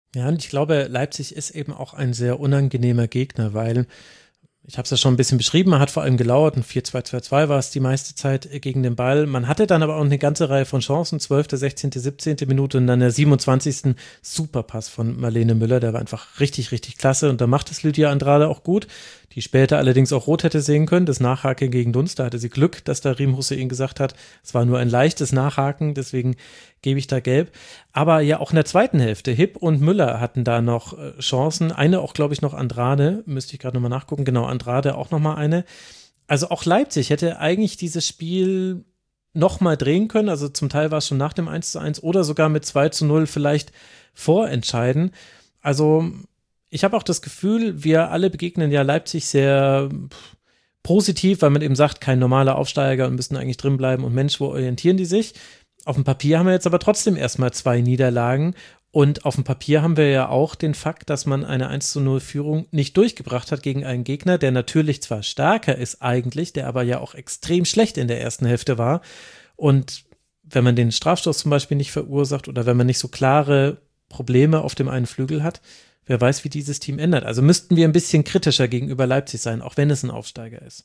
Ja, und ich glaube, Leipzig ist eben auch ein sehr unangenehmer Gegner, weil ich habe es ja schon ein bisschen beschrieben, man hat vor allem gelauert, ein vier zwei zwei zwei war es die meiste Zeit gegen den Ball. Man hatte dann aber auch eine ganze Reihe von Chancen, zwölfte, sechzehnte, siebzehnte Minute und dann der siebenundzwanzigste Superpass von Marlene Müller, der war einfach richtig, richtig klasse und da macht es Lydia Andrade auch gut, die später allerdings auch rot hätte sehen können, das Nachhaken gegen Dunst, da hatte sie Glück, dass da Riem Hussein gesagt hat, es war nur ein leichtes Nachhaken, deswegen gebe ich da gelb. Aber ja auch in der zweiten Hälfte, Hipp und Müller hatten da noch äh, Chancen, eine auch, glaube ich, noch Andrade, müsste ich gerade nochmal nachgucken, genau, Andrade auch nochmal eine. Also auch Leipzig hätte eigentlich dieses Spiel nochmal drehen können, also zum Teil war es schon nach dem eins zu eins oder sogar mit zwei zu null vielleicht vorentscheiden. Also ich habe auch das Gefühl, wir alle begegnen ja Leipzig sehr positiv, weil man eben sagt, kein normaler Aufsteiger und müssen eigentlich drin bleiben und Mensch, wo orientieren die sich? Auf dem Papier haben wir jetzt aber trotzdem erstmal zwei Niederlagen und auf dem Papier haben wir ja auch den Fakt, dass man eine eins zu null Führung nicht durchgebracht hat gegen einen Gegner, der natürlich zwar stärker ist eigentlich, der aber ja auch extrem schlecht in der ersten Hälfte war und wenn man den Strafstoß zum Beispiel nicht verursacht oder wenn man nicht so klare Probleme auf dem einen Flügel hat, wer weiß, wie dieses Team ändert. Also müssten wir ein bisschen kritischer gegenüber Leipzig sein, auch wenn es ein Aufsteiger ist.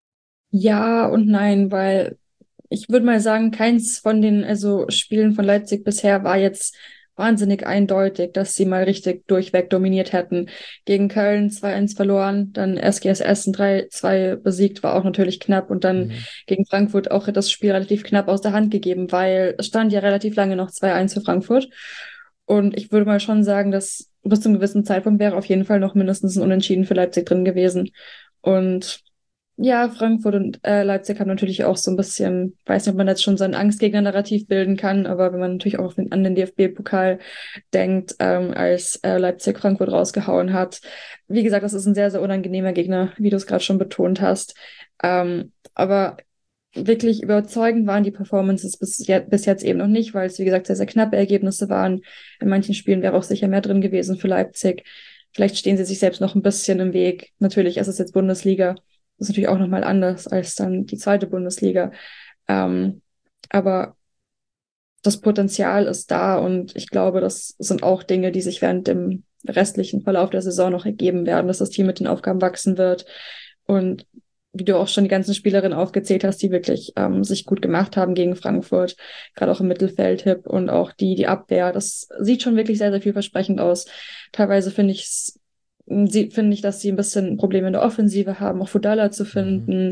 Ja und nein, weil ich würde mal sagen, keins von den also Spielen von Leipzig bisher war jetzt wahnsinnig eindeutig, dass sie mal richtig durchweg dominiert hätten. Gegen Köln zwei eins verloren, dann S G S Essen drei zwei besiegt, war auch natürlich knapp und dann mhm. gegen Frankfurt auch das Spiel relativ knapp aus der Hand gegeben, weil es stand ja relativ lange noch zwei eins für Frankfurt. Und ich würde mal schon sagen, dass bis zu einem gewissen Zeitpunkt wäre auf jeden Fall noch mindestens ein Unentschieden für Leipzig drin gewesen. Und ja, Frankfurt und äh, Leipzig haben natürlich auch so ein bisschen, weiß nicht, ob man jetzt schon so ein Angstgegner-Narrativ bilden kann, aber wenn man natürlich auch auf den, an den D F B-Pokal denkt, ähm, als äh, Leipzig Frankfurt rausgehauen hat. Wie gesagt, das ist ein sehr, sehr unangenehmer Gegner, wie du es gerade schon betont hast. Ähm, aber wirklich überzeugend waren die Performances bis, je- bis jetzt eben noch nicht, weil es, wie gesagt, sehr, sehr knappe Ergebnisse waren. In manchen Spielen wäre auch sicher mehr drin gewesen für Leipzig. Vielleicht stehen sie sich selbst noch ein bisschen im Weg. Natürlich ist es jetzt Bundesliga. Das ist natürlich auch nochmal anders als dann die zweite Bundesliga. Ähm, aber das Potenzial ist da und ich glaube, das sind auch Dinge, die sich während dem restlichen Verlauf der Saison noch ergeben werden, dass das Team mit den Aufgaben wachsen wird. Und wie du auch schon die ganzen Spielerinnen aufgezählt hast, die wirklich ähm, sich gut gemacht haben gegen Frankfurt, gerade auch im Mittelfeld, Hipp und auch die, die Abwehr, das sieht schon wirklich sehr, sehr vielversprechend aus. Teilweise finde ich es Sie, finde ich, dass sie ein bisschen Probleme in der Offensive haben, auch Fudala zu finden. Mhm.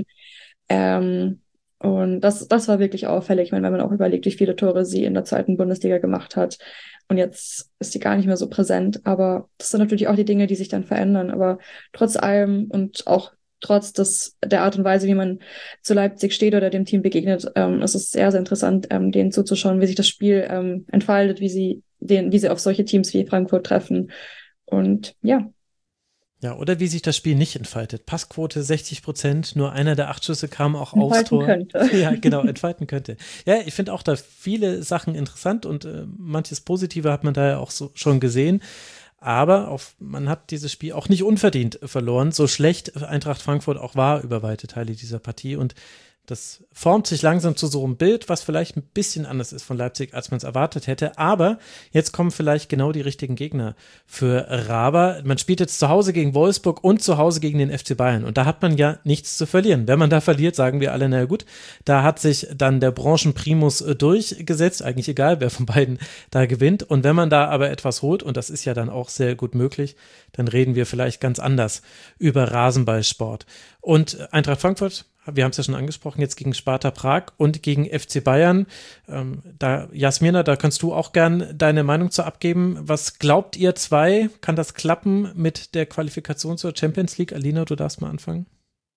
Ähm, und das, das war wirklich auffällig, wenn man auch überlegt, wie viele Tore sie in der zweiten Bundesliga gemacht hat. Und jetzt ist sie gar nicht mehr so präsent. Aber das sind natürlich auch die Dinge, die sich dann verändern. Aber trotz allem und auch trotz des, der Art und Weise, wie man zu Leipzig steht oder dem Team begegnet, ähm, ist es sehr, sehr interessant, ähm, denen zuzuschauen, wie sich das Spiel ähm, entfaltet, wie sie, den, wie sie auf solche Teams wie Frankfurt treffen. Und ja, Ja, oder wie sich das Spiel nicht entfaltet. Passquote sechzig Prozent, nur einer der acht Schüsse kam auch entfalten aufs Tor. Könnte. Ja, genau, entfalten könnte. Ja, ich finde auch da viele Sachen interessant und äh, manches Positive hat man da ja auch so schon gesehen. Aber auf, man hat dieses Spiel auch nicht unverdient verloren, so schlecht Eintracht Frankfurt auch war über weite Teile dieser Partie. Und das formt sich langsam zu so einem Bild, was vielleicht ein bisschen anders ist von Leipzig, als man es erwartet hätte. Aber jetzt kommen vielleicht genau die richtigen Gegner für Raba. Man spielt jetzt zu Hause gegen Wolfsburg und zu Hause gegen den F C Bayern. Und da hat man ja nichts zu verlieren. Wenn man da verliert, sagen wir alle, naja gut, da hat sich dann der Branchenprimus durchgesetzt. Eigentlich egal, wer von beiden da gewinnt. Und wenn man da aber etwas holt, und das ist ja dann auch sehr gut möglich, dann reden wir vielleicht ganz anders über Rasenballsport. Und Eintracht Frankfurt, wir haben es ja schon angesprochen, jetzt gegen Sparta Prag und gegen F C Bayern. Ähm, da, Jasmina, da kannst du auch gern deine Meinung zu abgeben. Was glaubt ihr zwei? Kann das klappen mit der Qualifikation zur Champions League? Alina, du darfst mal anfangen.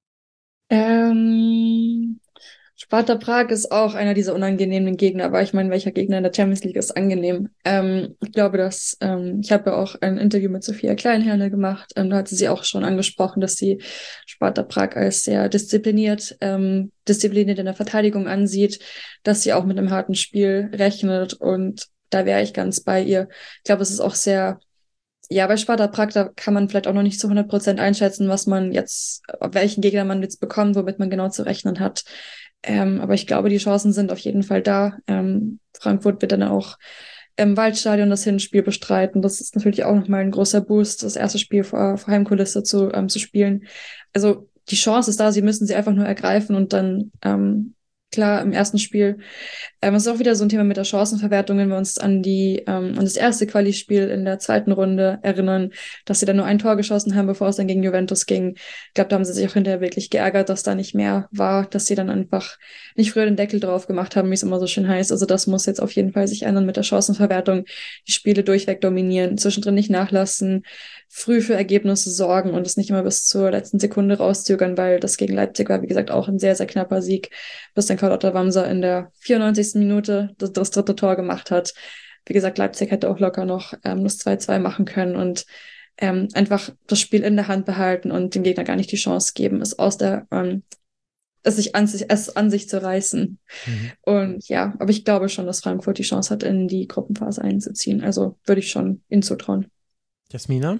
Ähm, Sparta Prag ist auch einer dieser unangenehmen Gegner, aber ich meine, welcher Gegner in der Champions League ist angenehm? Ähm, ich glaube, dass, ähm, ich habe ja auch ein Interview mit Sophia Kleinherne gemacht, ähm, da hatte sie auch schon angesprochen, dass sie Sparta Prag als sehr diszipliniert, ähm, diszipliniert in der Verteidigung ansieht, dass sie auch mit einem harten Spiel rechnet und da wäre ich ganz bei ihr. Ich glaube, es ist auch sehr, ja, bei Sparta Prag, da kann man vielleicht auch noch nicht zu hundert Prozent einschätzen, was man jetzt, welchen Gegner man jetzt bekommt, womit man genau zu rechnen hat. Ähm, aber ich glaube, die Chancen sind auf jeden Fall da. Ähm, Frankfurt wird dann auch im Waldstadion das Hinspiel bestreiten. Das ist natürlich auch nochmal ein großer Boost, das erste Spiel vor, vor Heimkulisse zu, ähm, zu spielen. Also die Chance ist da, sie müssen sie einfach nur ergreifen und dann, ähm, klar, im ersten Spiel, ähm, es ist auch wieder so ein Thema mit der Chancenverwertung, wenn wir uns an die, ähm, an das erste Quali-Spiel in der zweiten Runde erinnern, dass sie dann nur ein Tor geschossen haben, bevor es dann gegen Juventus ging. Ich glaube, da haben sie sich auch hinterher wirklich geärgert, dass da nicht mehr war, dass sie dann einfach nicht früher den Deckel drauf gemacht haben, wie es immer so schön heißt. Also das muss jetzt auf jeden Fall sich ändern mit der Chancenverwertung, die Spiele durchweg dominieren, zwischendrin nicht nachlassen, früh für Ergebnisse sorgen und es nicht immer bis zur letzten Sekunde rauszögern, weil das gegen Leipzig war, wie gesagt, auch ein sehr, sehr knapper Sieg, bis dann Karl-Otto Wamser in der vierundneunzigsten Minute das, das dritte Tor gemacht hat. Wie gesagt, Leipzig hätte auch locker noch ähm, das zwei zwei machen können und ähm, einfach das Spiel in der Hand behalten und dem Gegner gar nicht die Chance geben, es aus der ähm, es sich an sich, es an sich zu reißen. Mhm. Und ja, aber ich glaube schon, dass Frankfurt die Chance hat, in die Gruppenphase einzuziehen. Also würde ich schon ihnen zutrauen. Jasmina?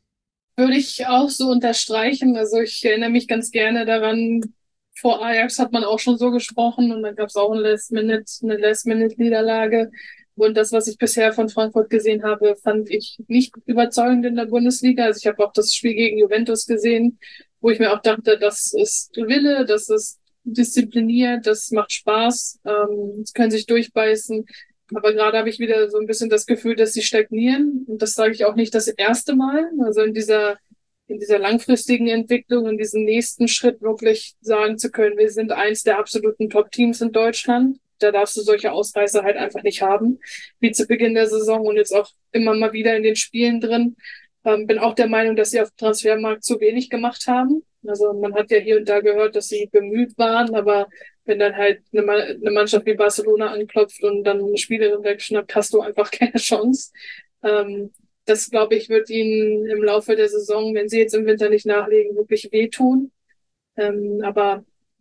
Würde ich auch so unterstreichen. Also ich erinnere mich ganz gerne daran, vor Ajax hat man auch schon so gesprochen und dann gab es auch eine Last-Minute, eine Last-Minute-Niederlage. Und das, was ich bisher von Frankfurt gesehen habe, fand ich nicht überzeugend in der Bundesliga. Also ich habe auch das Spiel gegen Juventus gesehen, wo ich mir auch dachte, das ist Wille, das ist diszipliniert, das macht Spaß, ähm, sie können sich durchbeißen. Aber gerade habe ich wieder so ein bisschen das Gefühl, dass sie stagnieren. Und das sage ich auch nicht das erste Mal. Also in dieser, in dieser langfristigen Entwicklung, in diesem nächsten Schritt wirklich sagen zu können, wir sind eins der absoluten Top-Teams in Deutschland. Da darfst du solche Ausreißer halt einfach nicht haben, wie zu Beginn der Saison und jetzt auch immer mal wieder in den Spielen drin. Ähm, bin auch der Meinung, dass sie auf dem Transfermarkt zu wenig gemacht haben. Also man hat ja hier und da gehört, dass sie bemüht waren, aber wenn dann halt eine, eine Mannschaft wie Barcelona anklopft und dann eine Spielerin wegschnappt, hast du einfach keine Chance. Ähm, das, glaube ich, wird ihnen im Laufe der Saison, wenn sie jetzt im Winter nicht nachlegen, wirklich wehtun. Ähm, aber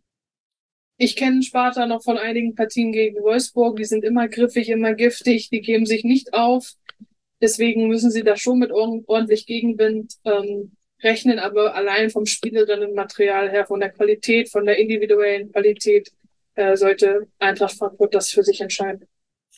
ich kenne Sparta noch von einigen Partien gegen Wolfsburg. Die sind immer griffig, immer giftig, die geben sich nicht auf. Deswegen müssen sie da schon mit ordentlich Gegenwind ähm, rechnen, aber allein vom Spielerinnenmaterial her, von der Qualität, von der individuellen Qualität, äh, sollte Eintracht Frankfurt das für sich entscheiden.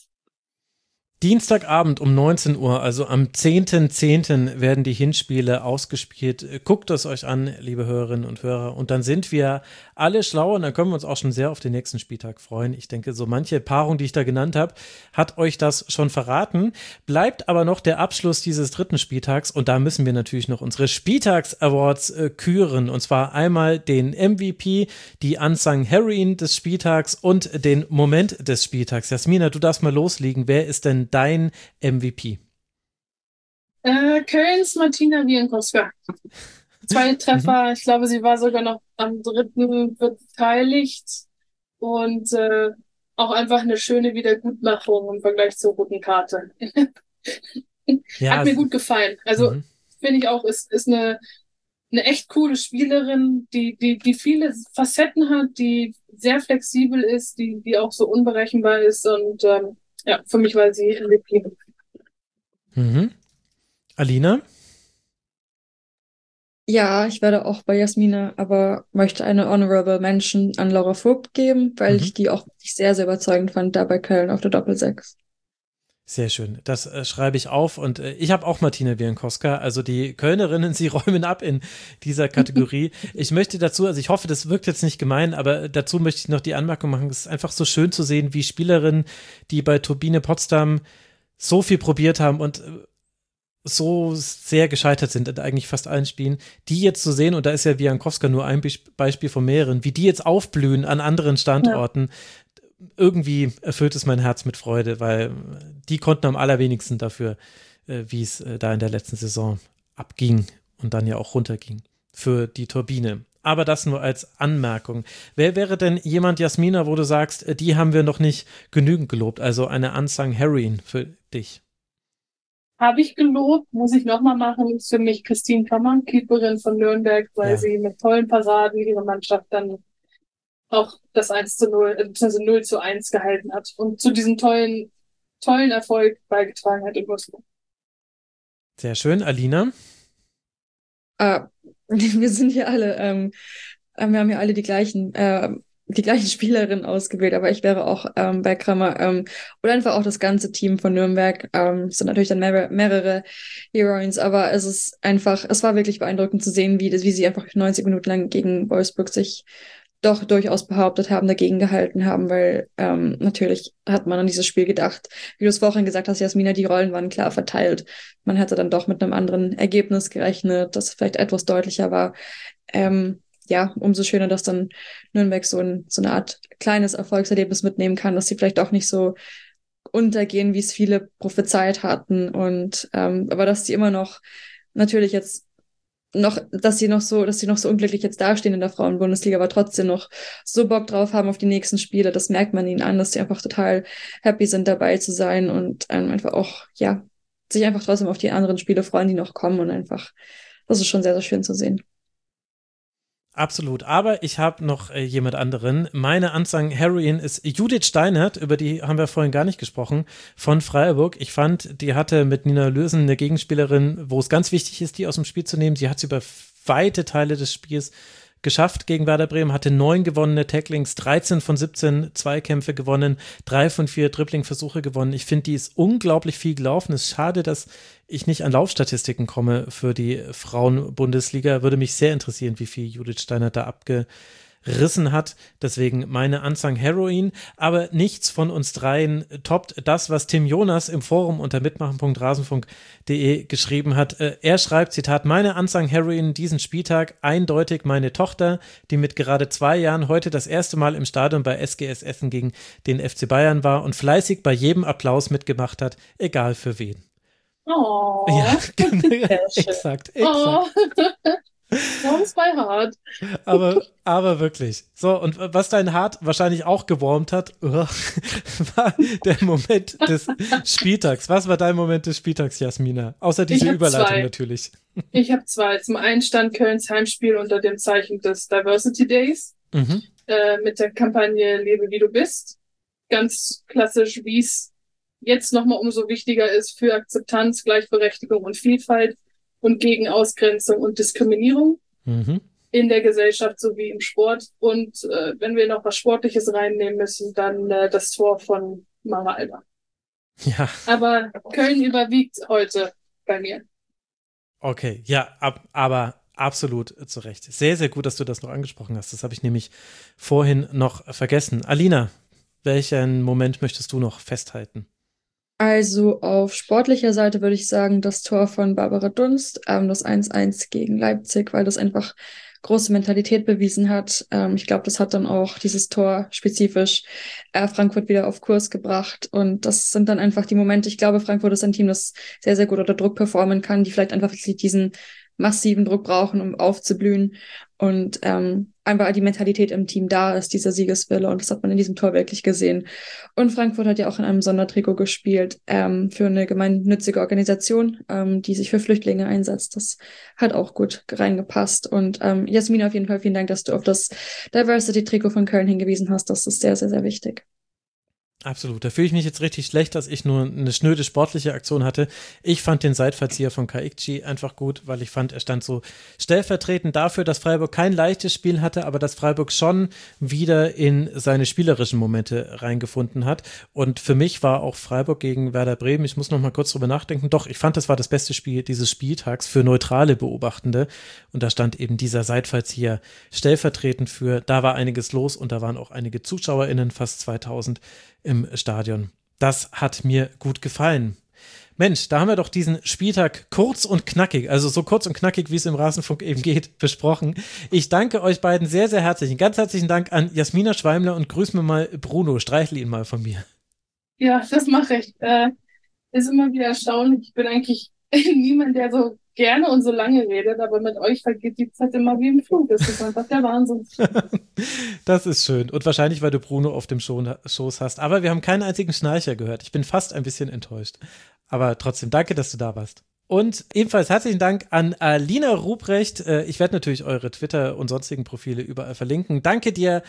Dienstagabend um neunzehn Uhr, also am zehnten zehnten werden die Hinspiele ausgespielt. Guckt es euch an, liebe Hörerinnen und Hörer. Und dann sind wir alle schlau und dann können wir uns auch schon sehr auf den nächsten Spieltag freuen. Ich denke, so manche Paarung, die ich da genannt habe, hat euch das schon verraten. Bleibt aber noch der Abschluss dieses dritten Spieltags und da müssen wir natürlich noch unsere Spieltags-Awards äh, küren. Und zwar einmal den M V P, die Unsung Heroine des Spieltags und den Moment des Spieltags. Jasmina, du darfst mal loslegen. Wer ist denn dein M V P? Äh, Kölns Martina Wienkowska. Zwei Treffer, ich glaube, sie war sogar noch am dritten beteiligt und äh, auch einfach eine schöne Wiedergutmachung im Vergleich zur roten Karte. Ja, Hat mir gut gefallen. Also mhm. finde ich auch, ist, ist eine, eine echt coole Spielerin, die, die, die viele Facetten hat, die sehr flexibel ist, die, die auch so unberechenbar ist und ähm, ja, für mich war sie M V P. Mhm. Alina? Ja, ich werde auch bei Jasmina, aber möchte eine Honorable Mention an Laura Vogt geben, weil Mhm. ich die auch wirklich sehr, sehr überzeugend fand, da bei Köln auf der Doppelsechs. Sehr schön, das äh, schreibe ich auf und äh, ich habe auch Martina Wienkowska, also die Kölnerinnen, sie räumen ab in dieser Kategorie. Ich möchte dazu, also ich hoffe, das wirkt jetzt nicht gemein, aber dazu möchte ich noch die Anmerkung machen, es ist einfach so schön zu sehen, wie Spielerinnen, die bei Turbine Potsdam so viel probiert haben und äh, so sehr gescheitert sind in eigentlich fast allen Spielen, die jetzt zu sehen, und da ist ja Wienkowska nur ein Be- Beispiel von mehreren, wie die jetzt aufblühen an anderen Standorten, ja. Irgendwie erfüllt es mein Herz mit Freude, weil die konnten am allerwenigsten dafür, äh, wie es äh, da in der letzten Saison abging und dann ja auch runterging für die Turbine. Aber das nur als Anmerkung. Wer wäre denn jemand, Jasmina, wo du sagst, äh, die haben wir noch nicht genügend gelobt, also eine Unsung Heroine für dich? Habe ich gelobt, muss ich nochmal machen, ist für mich Christine Kammer, Keeperin von Nürnberg, weil Ja. sie mit tollen Paraden ihre Mannschaft dann auch das eins zu null, also null zu eins gehalten hat und zu diesem tollen, tollen Erfolg beigetragen hat in Wolfsburg. Sehr schön. Alina? Ah, wir sind hier alle, ähm, äh, wir haben ja alle die gleichen. Äh, die gleichen Spielerinnen ausgewählt, aber ich wäre auch ähm, bei Kramer ähm, oder einfach auch das ganze Team von Nürnberg. Ähm, es sind natürlich dann mehrere, mehrere Heroines, aber es ist einfach, es war wirklich beeindruckend zu sehen, wie, das, wie sie einfach neunzig Minuten lang gegen Wolfsburg sich doch durchaus behauptet haben, dagegen gehalten haben, weil ähm, natürlich hat man an dieses Spiel gedacht, wie du es vorhin gesagt hast, Jasmina, die Rollen waren klar verteilt. Man hätte dann doch mit einem anderen Ergebnis gerechnet, das vielleicht etwas deutlicher war. Ähm, ja, umso schöner, dass dann Nürnberg so, ein, so eine Art kleines Erfolgserlebnis mitnehmen kann, dass sie vielleicht auch nicht so untergehen, wie es viele prophezeit hatten. Und ähm, aber dass sie immer noch natürlich jetzt noch, dass sie noch so, dass sie noch so unglücklich jetzt dastehen in der Frauenbundesliga, aber trotzdem noch so Bock drauf haben auf die nächsten Spiele. Das merkt man ihnen an, dass sie einfach total happy sind, dabei zu sein und ähm, einfach auch, ja, sich einfach trotzdem auf die anderen Spiele freuen, die noch kommen und einfach, das ist schon sehr, sehr schön zu sehen. Absolut, aber ich habe noch äh, jemand anderen. Meine Unsung Heroine ist Judith Steinert, über die haben wir vorhin gar nicht gesprochen, von Freiburg. Ich fand, die hatte mit Nina Lösen eine Gegenspielerin, wo es ganz wichtig ist, die aus dem Spiel zu nehmen. Sie hat es über weite Teile des Spiels geschafft gegen Werder Bremen, hatte neun gewonnene Tacklings, dreizehn von siebzehn Zweikämpfe gewonnen, drei von vier Dribbling-Versuche gewonnen. Ich finde, die ist unglaublich viel gelaufen. Es ist schade, dass ich nicht an Laufstatistiken komme für die Frauen-Bundesliga. Würde mich sehr interessieren, wie viel Judith Steiner da abgerissen hat. Deswegen meine Unsung Heroine. Aber nichts von uns dreien toppt das, was Tim Jonas im Forum unter mitmachen punkt rasenfunk punkt de geschrieben hat. Er schreibt, Zitat, meine Unsung Heroine diesen Spieltag eindeutig meine Tochter, die mit gerade zwei Jahren heute das erste Mal im Stadion bei S G S Essen gegen den F C Bayern war und fleißig bei jedem Applaus mitgemacht hat, egal für wen. Oh, ja, exakt, exakt. Oh. Warms by Heart. Aber, aber wirklich. So, und was dein Hart wahrscheinlich auch gewärmt hat, war der Moment des Spieltags. Was war dein Moment des Spieltags, Jasmina? Außer diese Überleitung zwei. Natürlich. Ich habe zwei. Zum einen stand Kölns Heimspiel unter dem Zeichen des Diversity Days mhm. äh, mit der Kampagne Lebe wie du bist. Ganz klassisch, wie es jetzt nochmal umso wichtiger ist für Akzeptanz, Gleichberechtigung und Vielfalt und gegen Ausgrenzung und Diskriminierung mhm. in der Gesellschaft sowie im Sport. Und äh, wenn wir noch was Sportliches reinnehmen müssen, dann äh, das Tor von Mara Alba. Ja. Aber Köln überwiegt heute bei mir. Okay, ja, ab, aber absolut zu Recht. Sehr, sehr gut, dass du das noch angesprochen hast. Das habe ich nämlich vorhin noch vergessen. Alina, welchen Moment möchtest du noch festhalten? Also auf sportlicher Seite würde ich sagen, das Tor von Barbara Dunst, ähm, das eins eins gegen Leipzig, weil das einfach große Mentalität bewiesen hat. Ähm, ich glaube, das hat dann auch dieses Tor spezifisch äh, Frankfurt wieder auf Kurs gebracht. Und das sind dann einfach die Momente, ich glaube, Frankfurt ist ein Team, das sehr, sehr gut unter Druck performen kann, die vielleicht einfach diesen massiven Druck brauchen, um aufzublühen. Und ähm, einfach die Mentalität im Team da ist, dieser Siegeswille. Und das hat man in diesem Tor wirklich gesehen. Und Frankfurt hat ja auch in einem Sondertrikot gespielt ähm, für eine gemeinnützige Organisation, ähm, die sich für Flüchtlinge einsetzt. Das hat auch gut reingepasst. Und ähm, Jasmina, auf jeden Fall vielen Dank, dass du auf das Diversity-Trikot von Köln hingewiesen hast. Das ist sehr, sehr, sehr wichtig. Absolut, da fühle ich mich jetzt richtig schlecht, dass ich nur eine schnöde sportliche Aktion hatte. Ich fand den Seitfallzieher von Kaikci einfach gut, weil ich fand, er stand so stellvertretend dafür, dass Freiburg kein leichtes Spiel hatte, aber dass Freiburg schon wieder in seine spielerischen Momente reingefunden hat. Und für mich war auch Freiburg gegen Werder Bremen, ich muss noch mal kurz drüber nachdenken, doch, ich fand, das war das beste Spiel dieses Spieltags für neutrale Beobachtende. Und da stand eben dieser Seitfallzieher stellvertretend für, da war einiges los und da waren auch einige ZuschauerInnen, fast zweitausend im Stadion. Das hat mir gut gefallen. Mensch, da haben wir doch diesen Spieltag kurz und knackig, also so kurz und knackig, wie es im Rasenfunk eben geht, besprochen. Ich danke euch beiden sehr, sehr herzlich. Einen ganz herzlichen Dank an Jasmina Schweimler und grüß mir mal Bruno, streichle ihn mal von mir. Ja, das mache ich. Äh, ist immer wieder erstaunlich. Ich bin eigentlich niemand, der so gerne und so lange redet, aber mit euch vergeht die Zeit immer wie im Flug. Das ist einfach der Wahnsinn. Das ist schön. Und wahrscheinlich, weil du Bruno auf dem Schoß hast. Aber wir haben keinen einzigen Schnarcher gehört. Ich bin fast ein bisschen enttäuscht. Aber trotzdem, danke, dass du da warst. Und ebenfalls herzlichen Dank an Alina Ruprecht. Ich werde natürlich eure Twitter- und sonstigen Profile überall verlinken. Danke dir,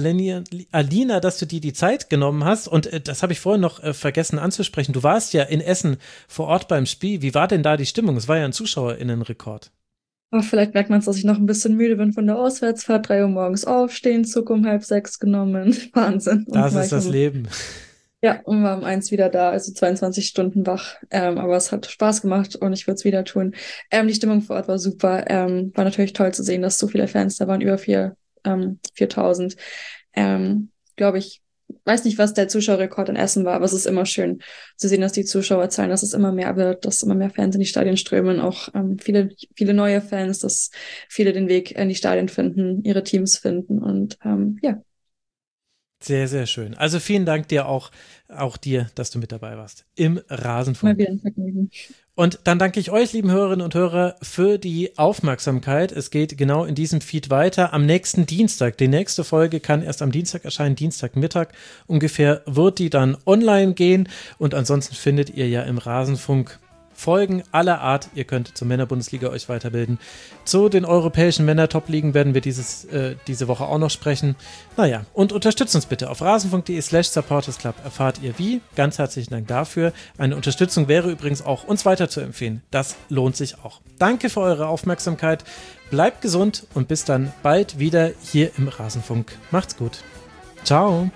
Alina, dass du dir die Zeit genommen hast. Und das habe ich vorhin noch vergessen anzusprechen. Du warst ja in Essen vor Ort beim Spiel. Wie war denn da die Stimmung? Es war ja ein ZuschauerInnenrekord. Aber vielleicht merkt man es, dass ich noch ein bisschen müde bin von der Auswärtsfahrt. Drei Uhr morgens aufstehen, Zug um halb sechs genommen. Wahnsinn. Und Das war ist ich das um, Leben. Ja, und war um eins wieder da, also zweiundzwanzig Stunden wach. Ähm, aber es hat Spaß gemacht und ich würde es wieder tun. Ähm, die Stimmung vor Ort war super. Ähm, war natürlich toll zu sehen, dass so viele Fans da waren, über vier, ähm, viertausend. Ähm, glaube ich, weiß nicht, was der Zuschauerrekord in Essen war, aber es ist immer schön zu sehen, dass die Zuschauer zahlen, dass es immer mehr wird, dass immer mehr Fans in die Stadien strömen, auch ähm, viele, viele neue Fans, dass viele den Weg in die Stadien finden, ihre Teams finden und ähm, ja. Sehr, sehr schön. Also vielen Dank dir auch, auch dir, dass du mit dabei warst im Rasenfunk. Mal wieder ein Vergnügen. Und dann danke ich euch, lieben Hörerinnen und Hörer, für die Aufmerksamkeit. Es geht genau in diesem Feed weiter. Am nächsten Dienstag, die nächste Folge kann erst am Dienstag erscheinen, Dienstagmittag ungefähr wird die dann online gehen. Und ansonsten findet ihr ja im Rasenfunk Folgen aller Art. Ihr könnt zur Männerbundesliga euch weiterbilden. Zu den europäischen Männer-Top-Ligen werden wir dieses, äh, diese Woche auch noch sprechen. Naja, und unterstützt uns bitte. Auf rasenfunk.de slash supportersclub erfahrt ihr wie. Ganz herzlichen Dank dafür. Eine Unterstützung wäre übrigens auch, uns weiter zu empfehlen. Das lohnt sich auch. Danke für eure Aufmerksamkeit. Bleibt gesund und bis dann bald wieder hier im Rasenfunk. Macht's gut. Ciao.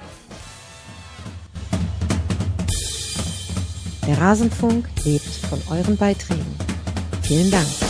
Der Rasenfunk lebt von euren Beiträgen. Vielen Dank.